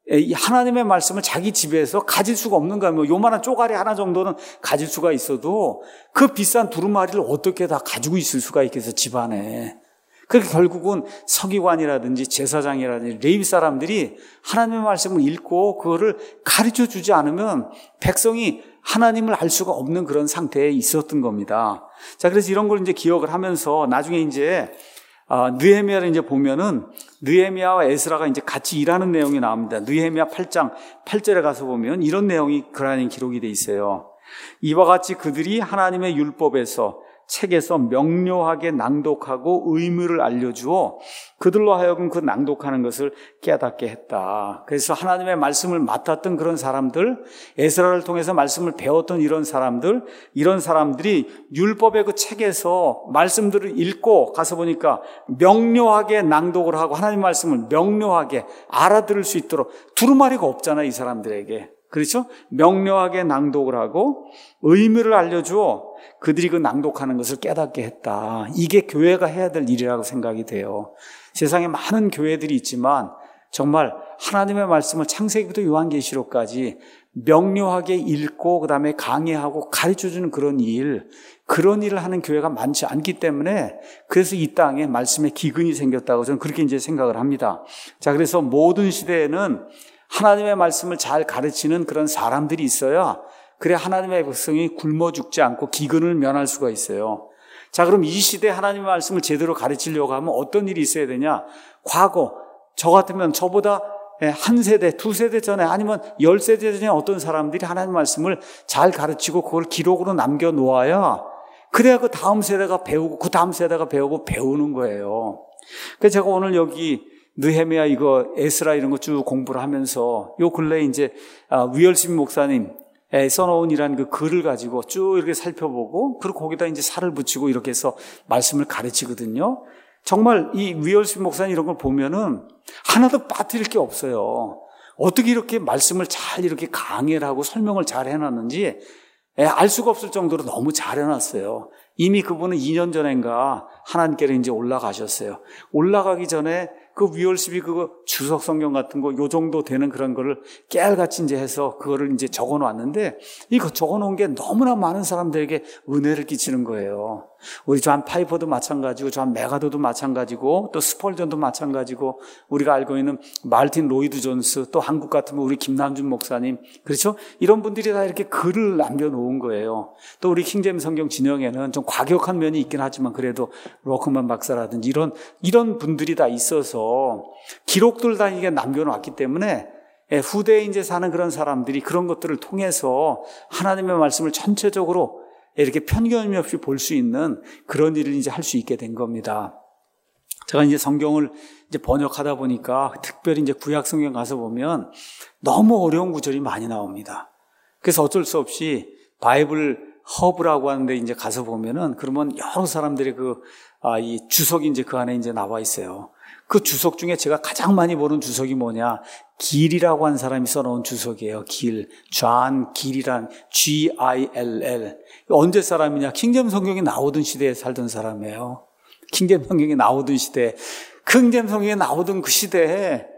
이 하나님의 말씀을 자기 집에서 가질 수가 없는 거야. 뭐 요만한 쪼가리 하나 정도는 가질 수가 있어도 그 비싼 두루마리를 어떻게 다 가지고 있을 수가 있겠어, 집안에. 그러니까 결국은 서기관이라든지 제사장이라든지 레위 사람들이 하나님의 말씀을 읽고 그거를 가르쳐 주지 않으면 백성이 하나님을 알 수가 없는 그런 상태에 있었던 겁니다. 자, 그래서 이런 걸 이제 기억을 하면서 나중에 이제 아, 느헤미야를 이제 보면은 느헤미야와 에스라가 이제 같이 일하는 내용이 나옵니다. 느헤미야 팔 장 팔 절에 가서 보면 이런 내용이 그러한 기록이 돼 있어요. 이와 같이 그들이 하나님의 율법에서 책에서 명료하게 낭독하고 의무를 알려주어 그들로 하여금 그 낭독하는 것을 깨닫게 했다. 그래서 하나님의 말씀을 맡았던 그런 사람들, 에스라를 통해서 말씀을 배웠던 이런 사람들, 이런 사람들이 율법의 그 책에서 말씀들을 읽고 가서 보니까 명료하게 낭독을 하고 하나님 말씀을 명료하게 알아들을 수 있도록 두루마리가 없잖아요, 이 사람들에게. 그렇죠? 명료하게 낭독을 하고 의미를 알려주어 그들이 그 낭독하는 것을 깨닫게 했다. 이게 교회가 해야 될 일이라고 생각이 돼요. 세상에 많은 교회들이 있지만 정말 하나님의 말씀을 창세기부터 요한계시록까지 명료하게 읽고 그 다음에 강의하고 가르쳐주는 그런 일, 그런 일을 하는 교회가 많지 않기 때문에 그래서 이 땅에 말씀의 기근이 생겼다고 저는 그렇게 이제 생각을 합니다. 자, 그래서 모든 시대에는 하나님의 말씀을 잘 가르치는 그런 사람들이 있어야 그래 하나님의 백성이 굶어 죽지 않고 기근을 면할 수가 있어요. 자, 그럼 이 시대에 하나님의 말씀을 제대로 가르치려고 하면 어떤 일이 있어야 되냐? 과거 저 같으면 저보다 한 세대, 두 세대 전에 아니면 열 세대 전에 어떤 사람들이 하나님의 말씀을 잘 가르치고 그걸 기록으로 남겨놓아야 그래야 그 다음 세대가 배우고 그 다음 세대가 배우고 배우는 거예요. 그래서 제가 오늘 여기 느헤미야 이거 에스라 이런 거 쭉 공부를 하면서 요 근래에 이제 위얼심 목사님 써놓은 이란 그 글을 가지고 쭉 이렇게 살펴보고 그리고 거기다 이제 살을 붙이고 이렇게 해서 말씀을 가르치거든요. 정말 이 위얼심 목사님 이런 걸 보면은 하나도 빠뜨릴 게 없어요. 어떻게 이렇게 말씀을 잘 이렇게 강의를 하고 설명을 잘 해놨는지 알 수가 없을 정도로 너무 잘 해놨어요. 이미 그분은 이 년 전인가 하나님께로 이제 올라가셨어요. 올라가기 전에 그 위얼십이 그거 주석 성경 같은 거 요 정도 되는 그런 거를 깨알같이 이제 해서 그거를 이제 적어 놨는데 이거 적어 놓은 게 너무나 많은 사람들에게 은혜를 끼치는 거예요. 우리 존 파이퍼도 마찬가지고 존 메가더도 마찬가지고 또 스펄전도 마찬가지고 우리가 알고 있는 말틴 로이드 존스 또 한국 같으면 우리 김남준 목사님 그렇죠? 이런 분들이 다 이렇게 글을 남겨놓은 거예요. 또 우리 킹제임스 성경 진영에는 좀 과격한 면이 있긴 하지만 그래도 로크만 박사라든지 이런 이런 분들이 다 있어서 기록들 다 이게 남겨놨기 때문에 후대에 이제 사는 그런 사람들이 그런 것들을 통해서 하나님의 말씀을 전체적으로 이렇게 편견이 없이 볼 수 있는 그런 일을 이제 할 수 있게 된 겁니다. 제가 이제 성경을 이제 번역하다 보니까 특별히 이제 구약 성경 가서 보면 너무 어려운 구절이 많이 나옵니다. 그래서 어쩔 수 없이 바이블 허브라고 하는데 이제 가서 보면은 그러면 여러 사람들의 그, 아, 이 주석이 이제 그 안에 이제 나와 있어요. 그 주석 중에 제가 가장 많이 보는 주석이 뭐냐? 길이라고 한 사람이 써놓은 주석이에요. 길. 존 길이란 지 아이 엘 엘. 언제 사람이냐? 킹제임스 성경이 나오던 시대에 살던 사람이에요. 킹제임스 성경이 나오던 시대에. 킹제임스 성경이 나오던 그 시대에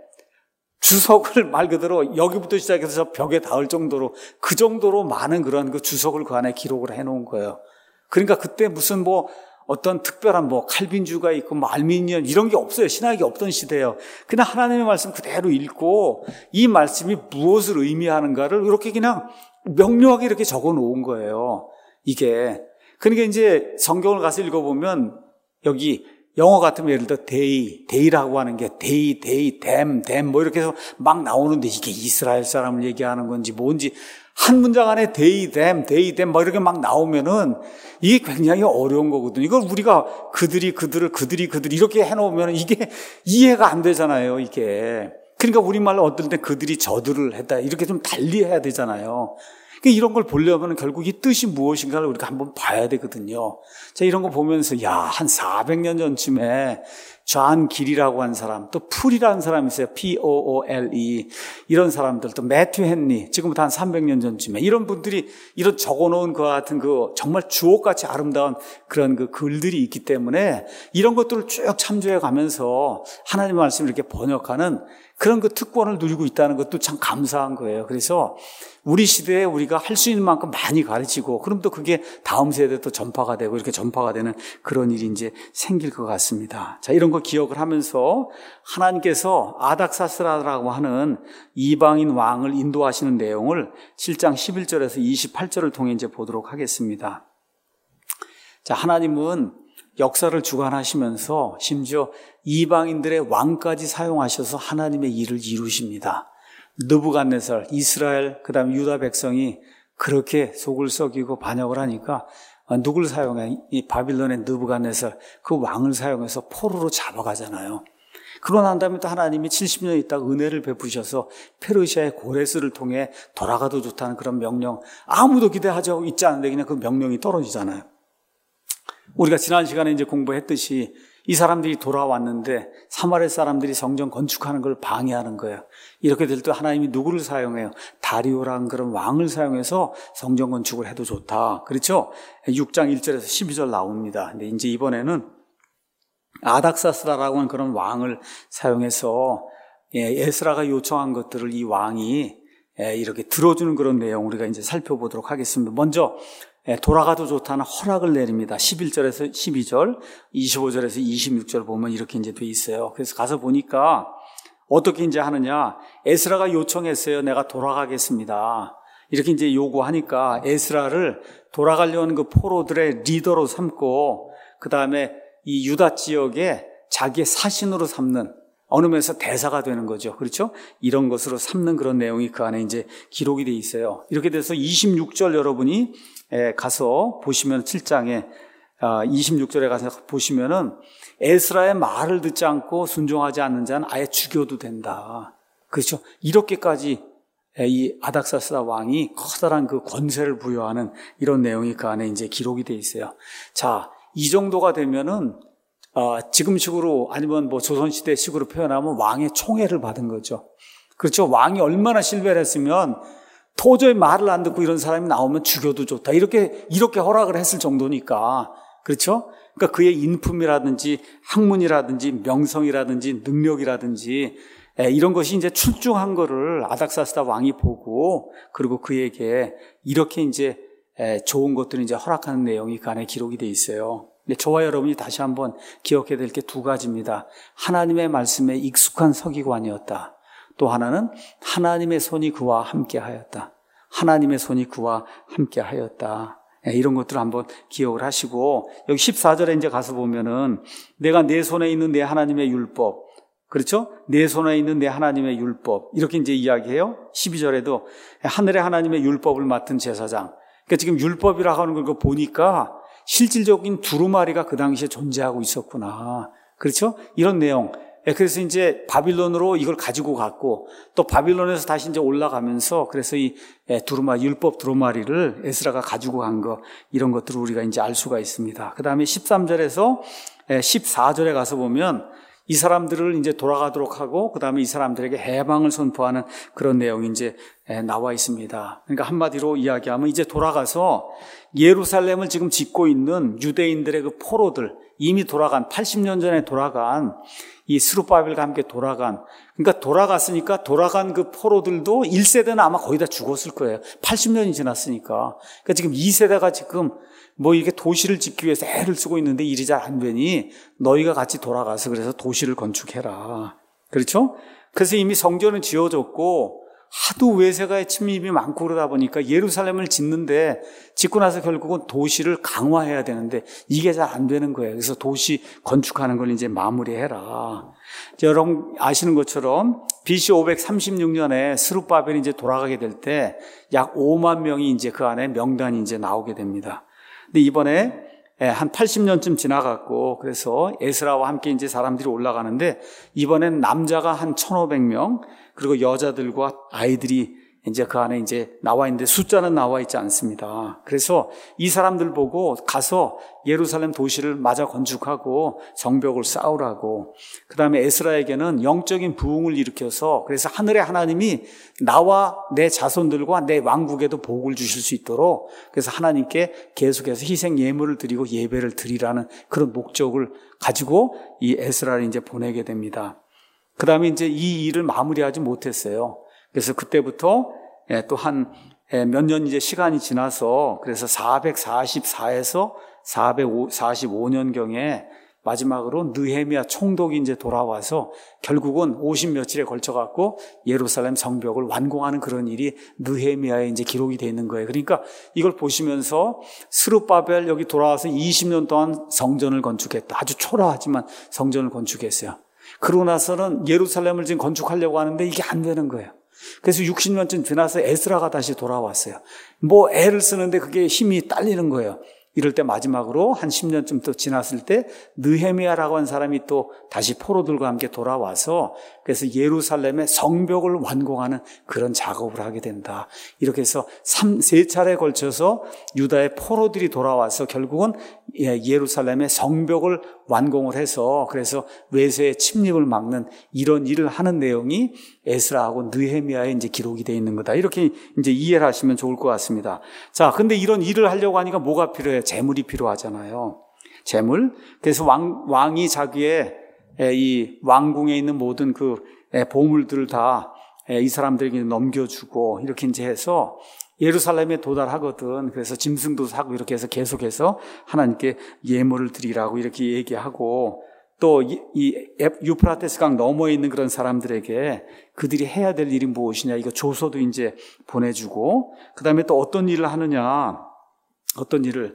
주석을 말 그대로 여기부터 시작해서 벽에 닿을 정도로 그 정도로 많은 그런 그 주석을 그 안에 기록을 해놓은 거예요. 그러니까 그때 무슨 뭐 어떤 특별한 뭐 칼빈주가 있고 뭐 알미니언 이런 게 없어요. 신학이 없던 시대예요. 그냥 하나님의 말씀 그대로 읽고 이 말씀이 무엇을 의미하는가를 이렇게 그냥 명료하게 이렇게 적어 놓은 거예요. 이게. 그러니까 이제 성경을 가서 읽어보면 여기 영어 같으면 예를 들어 데이, 데이라고 하는 게 데이, 데이, 댐, 댐 뭐 이렇게 해서 막 나오는데 이게 이스라엘 사람을 얘기하는 건지 뭔지 한 문장 안에 데이, 댐, 데이, 댐 뭐 이렇게 막 나오면은 이게 굉장히 어려운 거거든요. 이걸 우리가 그들이, 그들을, 그들이, 그들이 이렇게 해놓으면 이게 이해가 안 되잖아요, 이게. 그러니까 우리말로 어떨 때 그들이 저들을 했다 이렇게 좀 달리 해야 되잖아요. 그러니까 이런 걸 보려면 결국 이 뜻이 무엇인가를 우리가 한번 봐야 되거든요. 자, 이런 거 보면서 야, 한 사백 년 전쯤에 존 길이라고 한 사람, 또 풀이라는 사람이 있어요. 피 오 오 엘 이. 이런 사람들, 또 매튜 헨리, 지금부터 한 삼백 년 전쯤에 이런 분들이 이런 적어놓은 그 같은 그 정말 주옥같이 아름다운 그런 그 글들이 있기 때문에 이런 것들을 쭉 참조해 가면서 하나님의 말씀을 이렇게 번역하는 그런 그 특권을 누리고 있다는 것도 참 감사한 거예요. 그래서 우리 시대에 우리가 할 수 있는 만큼 많이 가르치고, 그럼 또 그게 다음 세대에 또 전파가 되고 이렇게 전파가 되는 그런 일이 이제 생길 것 같습니다. 자, 이런 거 기억을 하면서 하나님께서 아닥사스라라고 하는 이방인 왕을 인도하시는 내용을 칠 장 십일 절에서 이십팔 절을 통해 이제 보도록 하겠습니다. 자, 하나님은 역사를 주관하시면서 심지어 이방인들의 왕까지 사용하셔서 하나님의 일을 이루십니다. 느부갓네살, 이스라엘, 그 다음에 유다 백성이 그렇게 속을 썩이고 반역을 하니까 누굴 사용해? 이 바빌론의 느부갓네살, 그 왕을 사용해서 포로로 잡아가잖아요. 그러고 난 다음에 또 하나님이 칠십 년 있다가 은혜를 베푸셔서 페르시아의 고레스를 통해 돌아가도 좋다는 그런 명령, 아무도 기대하지 있지 않은데 그냥 그 명령이 떨어지잖아요. 우리가 지난 시간에 이제 공부했듯이 이 사람들이 돌아왔는데 사마리아 사람들이 성전 건축하는 걸 방해하는 거예요. 이렇게 될 때 하나님이 누구를 사용해요? 다리오라는 그런 왕을 사용해서 성전 건축을 해도 좋다. 그렇죠? 육 장 일 절에서 십이 절 나옵니다. 근데 이제 이번에는 아닥사스라라고 하는 그런 왕을 사용해서 에스라가 요청한 것들을 이 왕이 이렇게 들어주는 그런 내용 우리가 이제 살펴보도록 하겠습니다. 먼저 돌아가도 좋다는 허락을 내립니다. 십일 절에서 십이 절, 이십오 절에서 이십육 절 보면 이렇게 이제 돼 있어요. 그래서 가서 보니까 어떻게 이제 하느냐. 에스라가 요청했어요. 내가 돌아가겠습니다. 이렇게 이제 요구하니까 에스라를 돌아가려는 그 포로들의 리더로 삼고, 그 다음에 이 유다 지역에 자기의 사신으로 삼는, 어느 면에서 대사가 되는 거죠. 그렇죠? 이런 것으로 삼는 그런 내용이 그 안에 이제 기록이 돼 있어요. 이렇게 돼서 이십육 절 여러분이 가서 보시면 칠 장에 이십육 절에 가서 보시면은 에스라의 말을 듣지 않고 순종하지 않는 자는 아예 죽여도 된다. 그렇죠? 이렇게까지 이 아닥사스다 왕이 커다란 그 권세를 부여하는 이런 내용이 그 안에 이제 기록이 돼 있어요. 자, 이 정도가 되면은 어, 지금식으로 아니면 뭐 조선시대식으로 표현하면 왕의 총애를 받은 거죠. 그렇죠? 왕이 얼마나 신뢰를 했으면 도저히 말을 안 듣고 이런 사람이 나오면 죽여도 좋다. 이렇게, 이렇게 허락을 했을 정도니까. 그렇죠? 그러니까 그의 인품이라든지 학문이라든지 명성이라든지 능력이라든지 이런 것이 이제 출중한 거를 아닥사스다 왕이 보고, 그리고 그에게 이렇게 이제 좋은 것들을 이제 허락하는 내용이 그 안에 기록이 돼 있어요. 근데 저와 여러분이 다시 한번 기억해야 될 게 두 가지입니다. 하나님의 말씀에 익숙한 서기관이었다. 또 하나는 하나님의 손이 그와 함께 하였다. 하나님의 손이 그와 함께 하였다. 이런 것들을 한번 기억을 하시고, 여기 십사 절에 이제 가서 보면은 내가 내 손에 있는 내 하나님의 율법, 그렇죠? 내 손에 있는 내 하나님의 율법, 이렇게 이제 이야기해요. 십이 절에도 하늘의 하나님의 율법을 맡은 제사장. 그러니까 지금 율법이라고 하는 걸 보니까 실질적인 두루마리가 그 당시에 존재하고 있었구나. 그렇죠? 이런 내용. 그래서 이제 바빌론으로 이걸 가지고 갔고, 또 바빌론에서 다시 이제 올라가면서 그래서 이 두루마리, 율법 두루마리를 에스라가 가지고 간 거, 이런 것들을 우리가 이제 알 수가 있습니다. 그 다음에 십삼 절에서 십사 절에 가서 보면 이 사람들을 이제 돌아가도록 하고, 그 다음에 이 사람들에게 해방을 선포하는 그런 내용이 이제 나와 있습니다. 그러니까 한마디로 이야기하면 이제 돌아가서 예루살렘을 지금 짓고 있는 유대인들의 그 포로들, 이미 돌아간, 팔십 년 전에 돌아간 이 스룹바벨과 함께 돌아간, 그러니까 돌아갔으니까 돌아간 그 포로들도 일 세대는 아마 거의 다 죽었을 거예요. 팔십 년이 지났으니까. 그러니까 지금 이 세대가 지금 뭐 이게 도시를 짓기 위해서 애를 쓰고 있는데 일이 잘 안 되니 너희가 같이 돌아가서 그래서 도시를 건축해라. 그렇죠? 그래서 이미 성전은 지어졌고 하도 외세가의 침입이 많고 그러다 보니까 예루살렘을 짓는데 짓고 나서 결국은 도시를 강화해야 되는데 이게 잘 안 되는 거예요. 그래서 도시 건축하는 걸 이제 마무리해라. 여러분 아시는 것처럼 비씨 오백삼십육 년에 스룹바벨이 이제 돌아가게 될 때 약 오만 명이 이제 그 안에 명단이 이제 나오게 됩니다. 근데 이번에 한 팔십 년쯤 지나갔고, 그래서 에스라와 함께 이제 사람들이 올라가는데 이번엔 남자가 한 천오백 명, 그리고 여자들과 아이들이 이제 그 안에 이제 나와 있는데 숫자는 나와 있지 않습니다. 그래서 이 사람들 보고 가서 예루살렘 도시를 마저 건축하고 성벽을 쌓으라고. 그 다음에 에스라에게는 영적인 부흥을 일으켜서 그래서 하늘의 하나님이 나와 내 자손들과 내 왕국에도 복을 주실 수 있도록 그래서 하나님께 계속해서 희생 예물을 드리고 예배를 드리라는 그런 목적을 가지고 이 에스라를 이제 보내게 됩니다. 그 다음에 이제 이 일을 마무리하지 못했어요. 그래서 그때부터 또 한 몇 년 이제 시간이 지나서 그래서 사백사십사에서 사백사십오 년경에 마지막으로 느헤미야 총독이 이제 돌아와서 결국은 오십 며칠에 걸쳐 갖고 예루살렘 성벽을 완공하는 그런 일이 느헤미야에 이제 기록이 되어 있는 거예요. 그러니까 이걸 보시면서 스룹바벨 여기 돌아와서 이십 년 동안 성전을 건축했다. 아주 초라하지만 성전을 건축했어요. 그러고 나서는 예루살렘을 지금 건축하려고 하는데 이게 안 되는 거예요. 그래서 육십 년쯤 지나서 에스라가 다시 돌아왔어요. 뭐 애를 쓰는데 그게 힘이 딸리는 거예요. 이럴 때 마지막으로 한 십 년쯤 또 지났을 때 느헤미야라고 하는 사람이 또 다시 포로들과 함께 돌아와서 그래서 예루살렘의 성벽을 완공하는 그런 작업을 하게 된다. 이렇게 해서 세 차례에 걸쳐서 유다의 포로들이 돌아와서 결국은 예루살렘의 성벽을 완공을 해서 그래서 외세의 침입을 막는 이런 일을 하는 내용이 에스라하고 느헤미야에 이제 기록이 되어 있는 거다. 이렇게 이제 이해를 하시면 좋을 것 같습니다. 자, 근데 이런 일을 하려고 하니까 뭐가 필요해요? 재물이 필요하잖아요. 재물. 그래서 왕, 왕이 자기의 이 왕궁에 있는 모든 그 보물들을 다 이 사람들에게 넘겨주고 이렇게 이제 해서 예루살렘에 도달하거든. 그래서 짐승도 사고 이렇게 해서 계속해서 하나님께 예물을 드리라고 이렇게 얘기하고 또 이 유프라테스 강 너머에 있는 그런 사람들에게 그들이 해야 될 일이 무엇이냐 이거 조서도 이제 보내주고 그 다음에 또 어떤 일을 하느냐 어떤 일을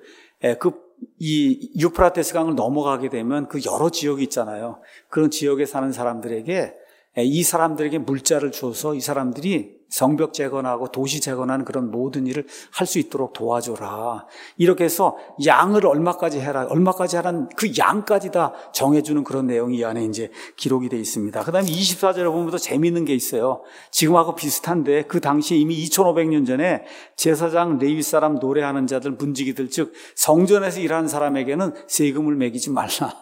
그 이 유프라테스 강을 넘어가게 되면 그 여러 지역이 있잖아요. 그런 지역에 사는 사람들에게 이 사람들에게 물자를 줘서 이 사람들이 성벽 재건하고 도시 재건하는 그런 모든 일을 할 수 있도록 도와줘라. 이렇게 해서 양을 얼마까지 해라, 얼마까지 하라는 그 양까지 다 정해주는 그런 내용이 이 안에 이제 기록이 되어 있습니다. 그 다음에 이십사 절에 보면 더 재미있는 게 있어요. 지금하고 비슷한데 그 당시에 이미 이천오백 년 전에 제사장, 레위 사람, 노래하는 자들, 문지기들, 즉 성전에서 일하는 사람에게는 세금을 매기지 말라.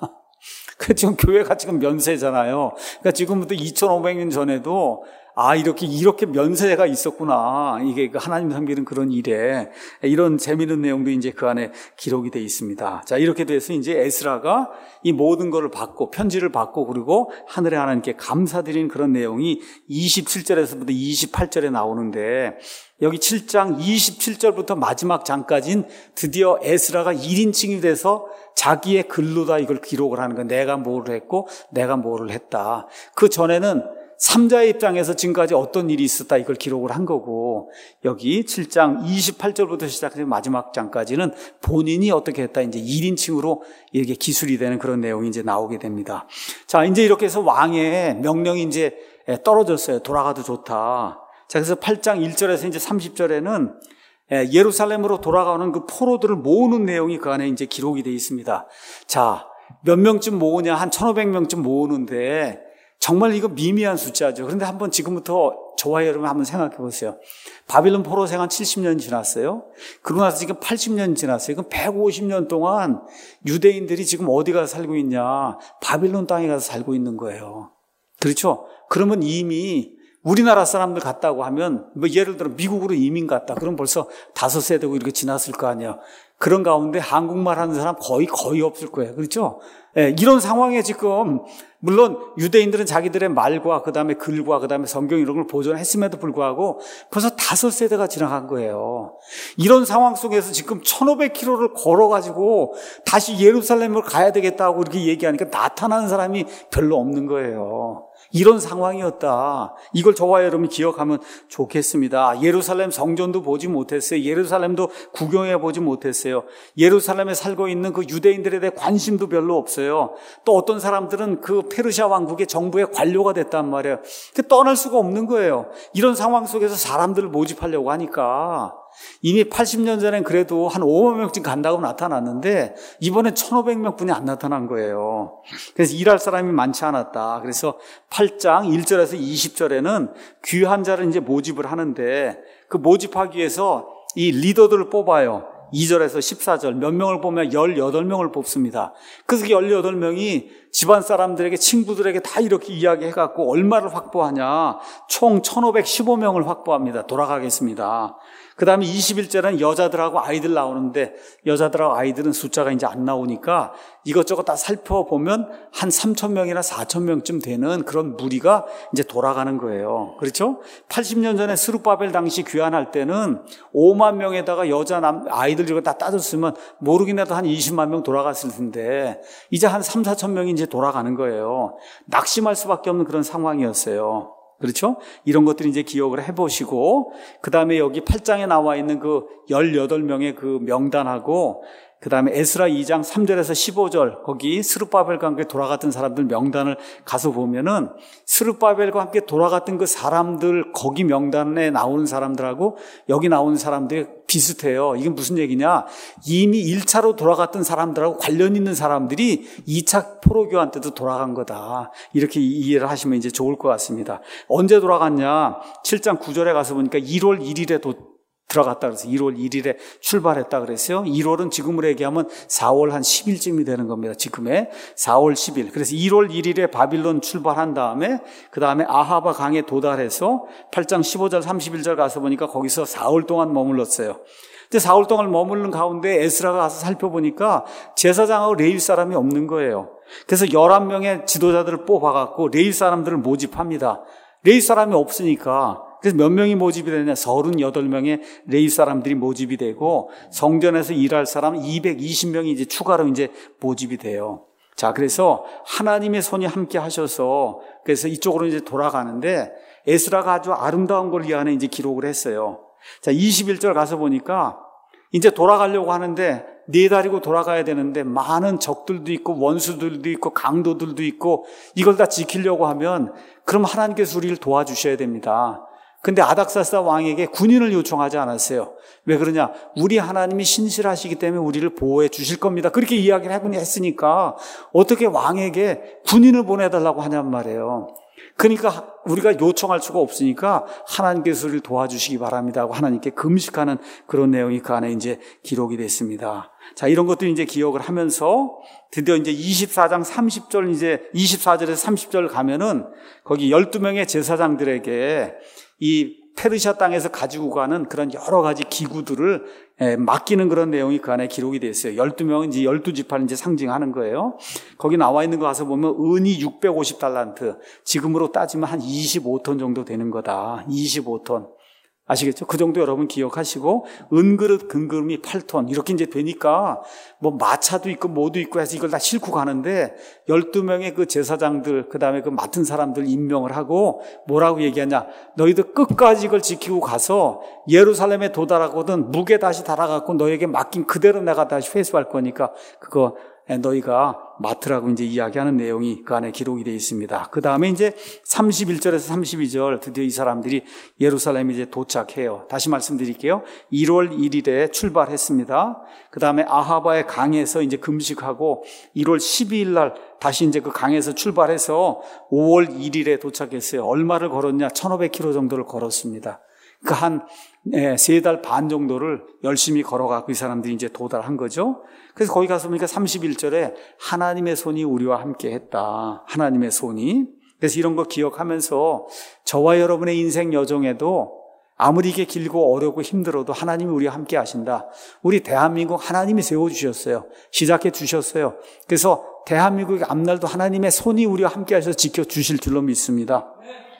그 지금 교회가 지금 면세잖아요. 그러니까 지금부터 이천오백 년 전에도 아 이렇게 이렇게 면세가 있었구나. 이게 하나님 섬기는 그런 일에 이런 재미있는 내용도 이제 그 안에 기록이 되어 있습니다. 자 이렇게 돼서 이제 에스라가 이 모든 것을 받고 편지를 받고 그리고 하늘의 하나님께 감사드리는 그런 내용이 이십칠 절에서부터 이십팔 절에 나오는데 여기 칠 장 이십칠 절부터 마지막 장까지는 드디어 에스라가 일 인칭이 돼서 자기의 글로다 이걸 기록을 하는 거예요. 내가 뭐를 했고 내가 뭐를 했다. 그 전에는 삼자의 입장에서 지금까지 어떤 일이 있었다 이걸 기록을 한 거고 여기 칠 장 이십팔 절부터 시작해서 마지막 장까지는 본인이 어떻게 했다 이제 일 인칭으로 이렇게 기술이 되는 그런 내용이 이제 나오게 됩니다. 자 이제 이렇게 해서 왕의 명령이 이제 떨어졌어요. 돌아가도 좋다. 자 그래서 팔 장 일 절에서 이제 삼십 절에는 예루살렘으로 돌아가는 그 포로들을 모으는 내용이 그 안에 이제 기록이 되어 있습니다. 자, 몇 명쯤 모으냐? 한 천오백 명쯤 모으는데 정말 이거 미미한 숫자죠. 그런데 한번 지금부터 저와 여러분 한번 생각해 보세요. 바빌론 포로 생활 칠십 년 지났어요. 그러고 나서 지금 팔십 년 지났어요. 그럼 백오십 년 동안 유대인들이 지금 어디 가서 살고 있냐? 바빌론 땅에 가서 살고 있는 거예요. 그렇죠? 그러면 이미 우리나라 사람들 갔다고 하면 뭐 예를 들어 미국으로 이민 갔다. 그럼 벌써 다섯 세대고 이렇게 지났을 거 아니에요. 그런 가운데 한국말 하는 사람 거의 거의 없을 거예요. 그렇죠? 예, 이런 상황에 지금 물론 유대인들은 자기들의 말과 그다음에 글과 그다음에 성경 이런 걸 보존했음에도 불구하고 벌써 다섯 세대가 지나간 거예요. 이런 상황 속에서 지금 천오백 킬로미터를 걸어가지고 다시 예루살렘을 가야 되겠다고 이렇게 얘기하니까 나타나는 사람이 별로 없는 거예요. 이런 상황이었다. 이걸 저와 여러분이 기억하면 좋겠습니다. 예루살렘 성전도 보지 못했어요. 예루살렘도 구경해 보지 못했어요. 예루살렘에 살고 있는 그 유대인들에 대해 관심도 별로 없어요. 또 어떤 사람들은 그 페르시아 왕국의 정부의 관료가 됐단 말이에요. 그 떠날 수가 없는 거예요. 이런 상황 속에서 사람들을 모집하려고 하니까 이미 팔십 년 전엔 그래도 한 오만 명쯤 간다고 나타났는데 이번엔 천오백 명뿐이 안 나타난 거예요. 그래서 일할 사람이 많지 않았다. 그래서 팔 장 일 절에서 이십 절에는 귀한 자를 이제 모집을 하는데 그 모집하기 위해서 이 리더들을 뽑아요. 이 절에서 십사 절 몇 명을 보면 열여덟 명을 뽑습니다. 그래서 열여덟 명이 집안 사람들에게 친구들에게 다 이렇게 이야기해갖고 얼마를 확보하냐. 총 천오백십오 명을 확보합니다. 돌아가겠습니다. 그 다음에 이십일 절에는 여자들하고 아이들 나오는데 여자들하고 아이들은 숫자가 이제 안 나오니까 이것저것 다 살펴보면 한 삼천 명이나 사천 명쯤 되는 그런 무리가 이제 돌아가는 거예요. 그렇죠? 팔십 년 전에 스룹바벨 당시 귀환할 때는 오만 명에다가 여자, 남, 아이들 이거 다 따졌으면 모르긴 해도 한 이십만 명 돌아갔을 텐데 이제 한 삼, 사천 명이 이제 돌아가는 거예요. 낙심할 수밖에 없는 그런 상황이었어요. 그렇죠? 이런 것들이 이제 기억을 해보시고, 그 다음에 여기 팔 장에 나와 있는 그 열여덟 명의 그 명단하고, 그 다음에 에스라 이 장 삼 절에서 십오 절, 거기 스룹바벨과 함께 돌아갔던 사람들 명단을 가서 보면은, 스룹바벨과 함께 돌아갔던 그 사람들, 거기 명단에 나오는 사람들하고 여기 나오는 사람들이 비슷해요. 이게 무슨 얘기냐? 이미 일 차로 돌아갔던 사람들하고 관련 있는 사람들이 이 차 포로교환 때도 돌아간 거다. 이렇게 이해를 하시면 이제 좋을 것 같습니다. 언제 돌아갔냐? 칠 장 구 절에 가서 보니까 일월 일일에 도 들어갔다 그래서 일월 일일에 출발했다 그랬어요. 일월은 지금으로 얘기하면 사월 한 십 일쯤이 되는 겁니다. 지금의 사월 십 일. 그래서 일월 일일에 바빌론 출발한 다음에 그 다음에 아하바 강에 도달해서 팔 장 십오 절 삼십일 절 가서 보니까 거기서 사흘 동안 머물렀어요. 근데 사흘 동안 머무른 가운데 에스라가 가서 살펴보니까 제사장하고 레위 사람이 없는 거예요. 그래서 열한 명의 지도자들을 뽑아갖고 레위 사람들을 모집합니다. 레위 사람이 없으니까 그래서 몇 명이 모집이 되냐? 서른여덟 명의 레위 사람들이 모집이 되고 성전에서 일할 사람 이백이십 명이 이제 추가로 이제 모집이 돼요. 자, 그래서 하나님의 손이 함께 하셔서 그래서 이쪽으로 이제 돌아가는데 에스라가 아주 아름다운 걸 이 안에 이제 기록을 했어요. 자, 이십일 절 가서 보니까 이제 돌아가려고 하는데 네 다리고 돌아가야 되는데 많은 적들도 있고 원수들도 있고 강도들도 있고 이걸 다 지키려고 하면 그럼 하나님께서 우리를 도와주셔야 됩니다. 근데 아닥사스다 왕에게 군인을 요청하지 않았어요. 왜 그러냐? 우리 하나님이 신실하시기 때문에 우리를 보호해 주실 겁니다. 그렇게 이야기를 해보니 했으니까 어떻게 왕에게 군인을 보내달라고 하냔 말이에요. 그러니까 우리가 요청할 수가 없으니까 하나님께서 우리를 도와주시기 바랍니다 하고 하나님께 금식하는 그런 내용이 그 안에 이제 기록이 됐습니다. 자, 이런 것도 이제 기억을 하면서 드디어 이제 이십사 장 삼십 절 이제 이십사 절에서 삼십 절 가면은 거기 열두 명의 제사장들에게 이 페르시아 땅에서 가지고 가는 그런 여러 가지 기구들을 맡기는 그런 내용이 그 안에 기록이 되어 있어요. 열두 명은 이제 열두 지파를 이제 상징하는 거예요. 거기 나와 있는 거 가서 보면 은이 육백오십 달란트, 지금으로 따지면 한 이십오 톤 정도 되는 거다. 이십오 톤. 아시겠죠? 그 정도 여러분 기억하시고, 은그릇, 금그릇이 팔 톤. 이렇게 이제 되니까, 뭐, 마차도 있고, 뭐도 있고 해서 이걸 다 싣고 가는데, 열두 명의 그 제사장들, 그 다음에 그 맡은 사람들 임명을 하고, 뭐라고 얘기하냐. 너희들 끝까지 이걸 지키고 가서, 예루살렘에 도달하거든, 묵에 다시 달아갖고, 너에게 맡긴 그대로 내가 다시 회수할 거니까, 그거, 너희가 맡으라고 이제 이야기하는 내용이 그 안에 기록이 되어 있습니다. 그 다음에 이제 삼십일 절에서 삼십이 절 드디어 이 사람들이 예루살렘에 이제 도착해요. 다시 말씀드릴게요. 일월 일일에 출발했습니다. 그 다음에 아하바의 강에서 이제 금식하고 일월 십이일 날 다시 이제 그 강에서 출발해서 오월 일일에 도착했어요. 얼마를 걸었냐? 천오백 킬로미터 정도를 걸었습니다. 그 한 세 달 반 정도를 열심히 걸어가고 이 사람들이 이제 도달한 거죠. 그래서 거기 가서 보니까 삼십일 절에 하나님의 손이 우리와 함께 했다. 하나님의 손이. 그래서 이런 거 기억하면서 저와 여러분의 인생 여정에도 아무리 이게 길고 어렵고 힘들어도 하나님이 우리와 함께 하신다. 우리 대한민국 하나님이 세워주셨어요. 시작해 주셨어요. 그래서 대한민국의 앞날도 하나님의 손이 우리와 함께 하셔서 지켜주실 줄로 믿습니다.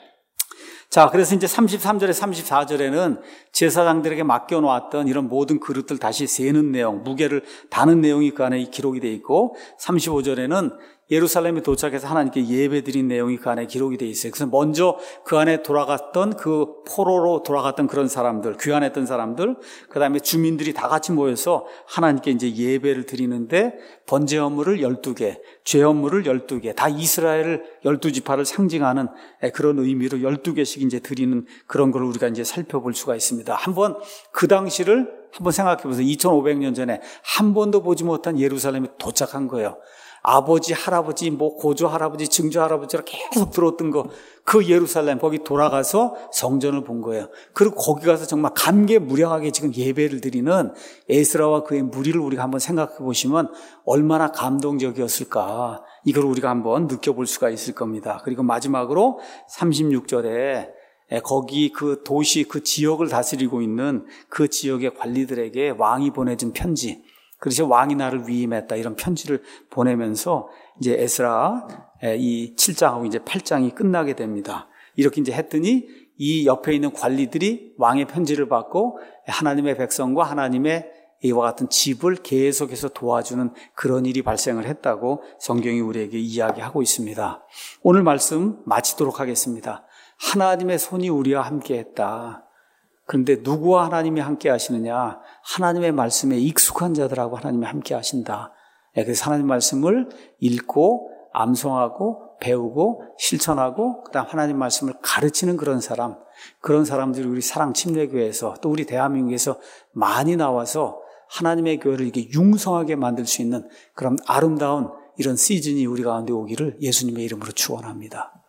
자, 그래서 이제 삼십삼 절에 삼십사 절에는 제사장들에게 맡겨놓았던 이런 모든 그릇들 다시 세는 내용, 무게를 다는 내용이 그 안에 기록이 되어 있고, 삼십오 절에는 예루살렘에 도착해서 하나님께 예배드린 내용이 그 안에 기록이 되어 있어요. 그래서 먼저 그 안에 돌아갔던 그 포로로 돌아갔던 그런 사람들, 귀환했던 사람들, 그 다음에 주민들이 다 같이 모여서 하나님께 이제 예배를 드리는데 번제 헌물을 열두 개, 죄 헌물을 열두 개, 다 이스라엘 열두 지파를 상징하는 그런 의미로 열두 개씩 이제 드리는 그런 걸 우리가 이제 살펴볼 수가 있습니다. 한번 그 당시를 한번 생각해 보세요. 이천오백 년 전에 한 번도 보지 못한 예루살렘에 도착한 거예요. 아버지, 할아버지, 뭐 고조 할아버지, 증조 할아버지로 계속 들어왔던 거, 그 예루살렘 거기 돌아가서 성전을 본 거예요. 그리고 거기 가서 정말 감개무량하게 지금 예배를 드리는 에스라와 그의 무리를 우리가 한번 생각해 보시면 얼마나 감동적이었을까, 이걸 우리가 한번 느껴볼 수가 있을 겁니다. 그리고 마지막으로 삼십육 절에 거기 그 도시, 그 지역을 다스리고 있는 그 지역의 관리들에게 왕이 보내준 편지, 그래서 왕이 나를 위임했다, 이런 편지를 보내면서 이제 에스라 이 칠 장하고 이제 팔 장이 끝나게 됩니다. 이렇게 이제 했더니 이 옆에 있는 관리들이 왕의 편지를 받고 하나님의 백성과 하나님의 이와 같은 집을 계속해서 도와주는 그런 일이 발생을 했다고 성경이 우리에게 이야기하고 있습니다. 오늘 말씀 마치도록 하겠습니다. 하나님의 손이 우리와 함께 했다. 그런데 누구와 하나님이 함께 하시느냐? 하나님의 말씀에 익숙한 자들하고 하나님이 함께 하신다. 그래서 하나님의 말씀을 읽고 암송하고 배우고 실천하고 그다음 하나님 말씀을 가르치는 그런 사람, 그런 사람들이 우리 사랑침례교회에서 또 우리 대한민국에서 많이 나와서 하나님의 교회를 이렇게 융성하게 만들 수 있는 그런 아름다운 이런 시즌이 우리 가운데 오기를 예수님의 이름으로 축원합니다.